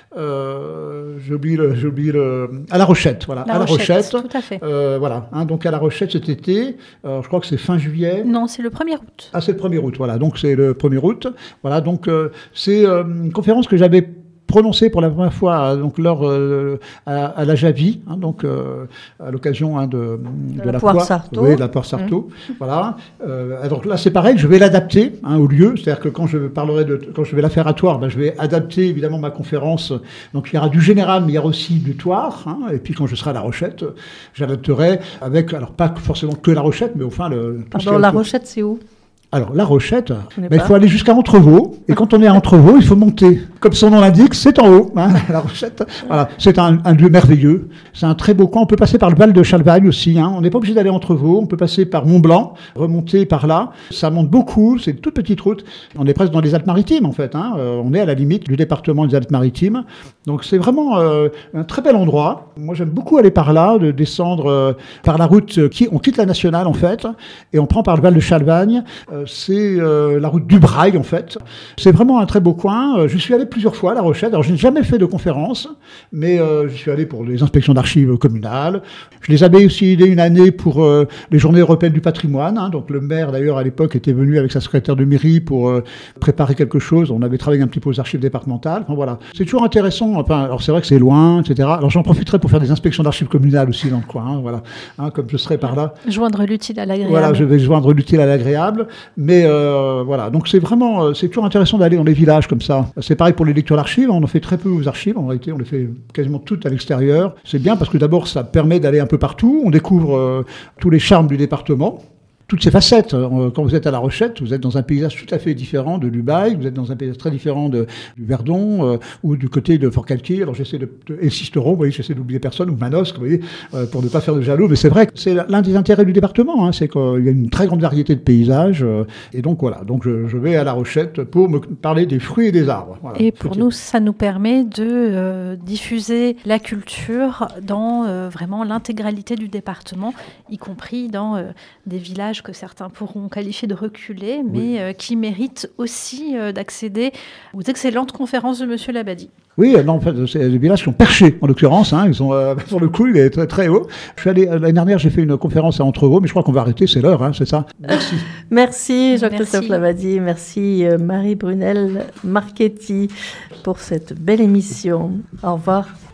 euh, j'oublie le, j'oublie le, à La Rochette, voilà, La à La Rochette, Rochette, tout à fait. Euh, voilà, hein, donc à La Rochette cet été. Euh, je crois que c'est fin juillet. Non, c'est le premier août. Ah, c'est le premier août, voilà. Donc c'est le premier août, voilà. Donc euh, c'est euh, une conférence que j'avais prononcé pour la première fois donc lors euh, à, à la Javi, hein, donc euh, à l'occasion hein, de, de, de la, la poire poire Sarto. Oui, de la poire Sarto. Mmh. Voilà. Euh, alors là, c'est pareil, je vais l'adapter hein, au lieu, c'est-à-dire que quand je parlerai de, quand je vais la faire à Thouars, ben, je vais adapter évidemment ma conférence. Donc il y aura du général, mais il y aura aussi du Thouars. Hein, et puis quand je serai à La Rochette, j'adapterai avec, alors pas forcément que La Rochette, mais enfin le. Pardon, La Rochette, c'est où? Alors, La Rochette, ben, il faut aller jusqu'à Entrevaux. Et quand on est à Entrevaux, il faut monter. Comme son nom l'indique, c'est en haut, hein, La Rochette. Voilà. C'est un, un lieu merveilleux. C'est un très beau coin. On peut passer par le Val de Chalvagne aussi. Hein. On n'est pas obligé d'aller à Entrevaux. On peut passer par Mont-Blanc, remonter par là. Ça monte beaucoup. C'est une toute petite route. On est presque dans les Alpes-Maritimes, en fait. Hein. Euh, on est à la limite du département des Alpes-Maritimes. Donc, c'est vraiment euh, un très bel endroit. Moi, j'aime beaucoup aller par là, de descendre euh, par la route qui, on quitte la nationale, en fait, et on prend par le Val de Chalvagne. Euh, c'est euh, la route du Braille, en fait. C'est vraiment un très beau coin. Euh, je suis allé plusieurs fois à La Rochette. Alors, je n'ai jamais fait de conférence, mais euh, je suis allé pour les inspections d'archives communales. Je les avais aussi aidés une année pour euh, les Journées européennes du patrimoine. Hein. Donc, le maire, d'ailleurs, à l'époque, était venu avec sa secrétaire de mairie pour euh, préparer quelque chose. On avait travaillé un petit peu aux archives départementales. Enfin, voilà. C'est toujours intéressant. Enfin, alors, c'est vrai que c'est loin, et cetera. Alors, j'en profiterai pour faire des inspections d'archives communales aussi dans le coin. Hein, voilà. Hein, comme je serai par là. Joindre l'utile à l'agréable. Voilà, je vais joindre l'utile à l'agréable. Mais euh, voilà, donc c'est vraiment, c'est toujours intéressant d'aller dans les villages comme ça. C'est pareil pour les lectures d'archives, on en fait très peu aux archives, en réalité on les fait quasiment toutes à l'extérieur. C'est bien parce que d'abord ça permet d'aller un peu partout, on découvre euh, tous les charmes du département. Toutes ces facettes. Quand vous êtes à La Rochette, vous êtes dans un paysage tout à fait différent de Lubaï, vous êtes dans un paysage très différent de, du Verdon euh, ou du côté de Fort-Calquier. Alors j'essaie de, de et Sisteron, vous voyez, j'essaie d'oublier personne, ou Manosque, vous voyez, euh, pour ne pas faire de jaloux. Mais c'est vrai que c'est l'un des intérêts du département, hein, c'est qu'il y a une très grande variété de paysages. Euh, et donc voilà, donc je, je vais à La Rochette pour me parler des fruits et des arbres. Voilà, et pour nous, ça nous permet de euh, diffuser la culture dans euh, vraiment l'intégralité du département, y compris dans euh, des villages que certains pourront qualifier de reculés, mais oui. euh, qui méritent aussi euh, d'accéder aux excellentes conférences de Monsieur Labadie. Oui, non, en fait, c'est des villages qui sont perchés, en l'occurrence. Hein, ils sont euh, sur le coup, il est très très haut. Je suis allé l'année dernière, j'ai fait une conférence à Entrevaux, mais je crois qu'on va arrêter, c'est l'heure, hein, c'est ça. Merci. Merci Jean-Christophe Labadie, merci euh, Marie-Brunelle Marchetti pour cette belle émission. Au revoir.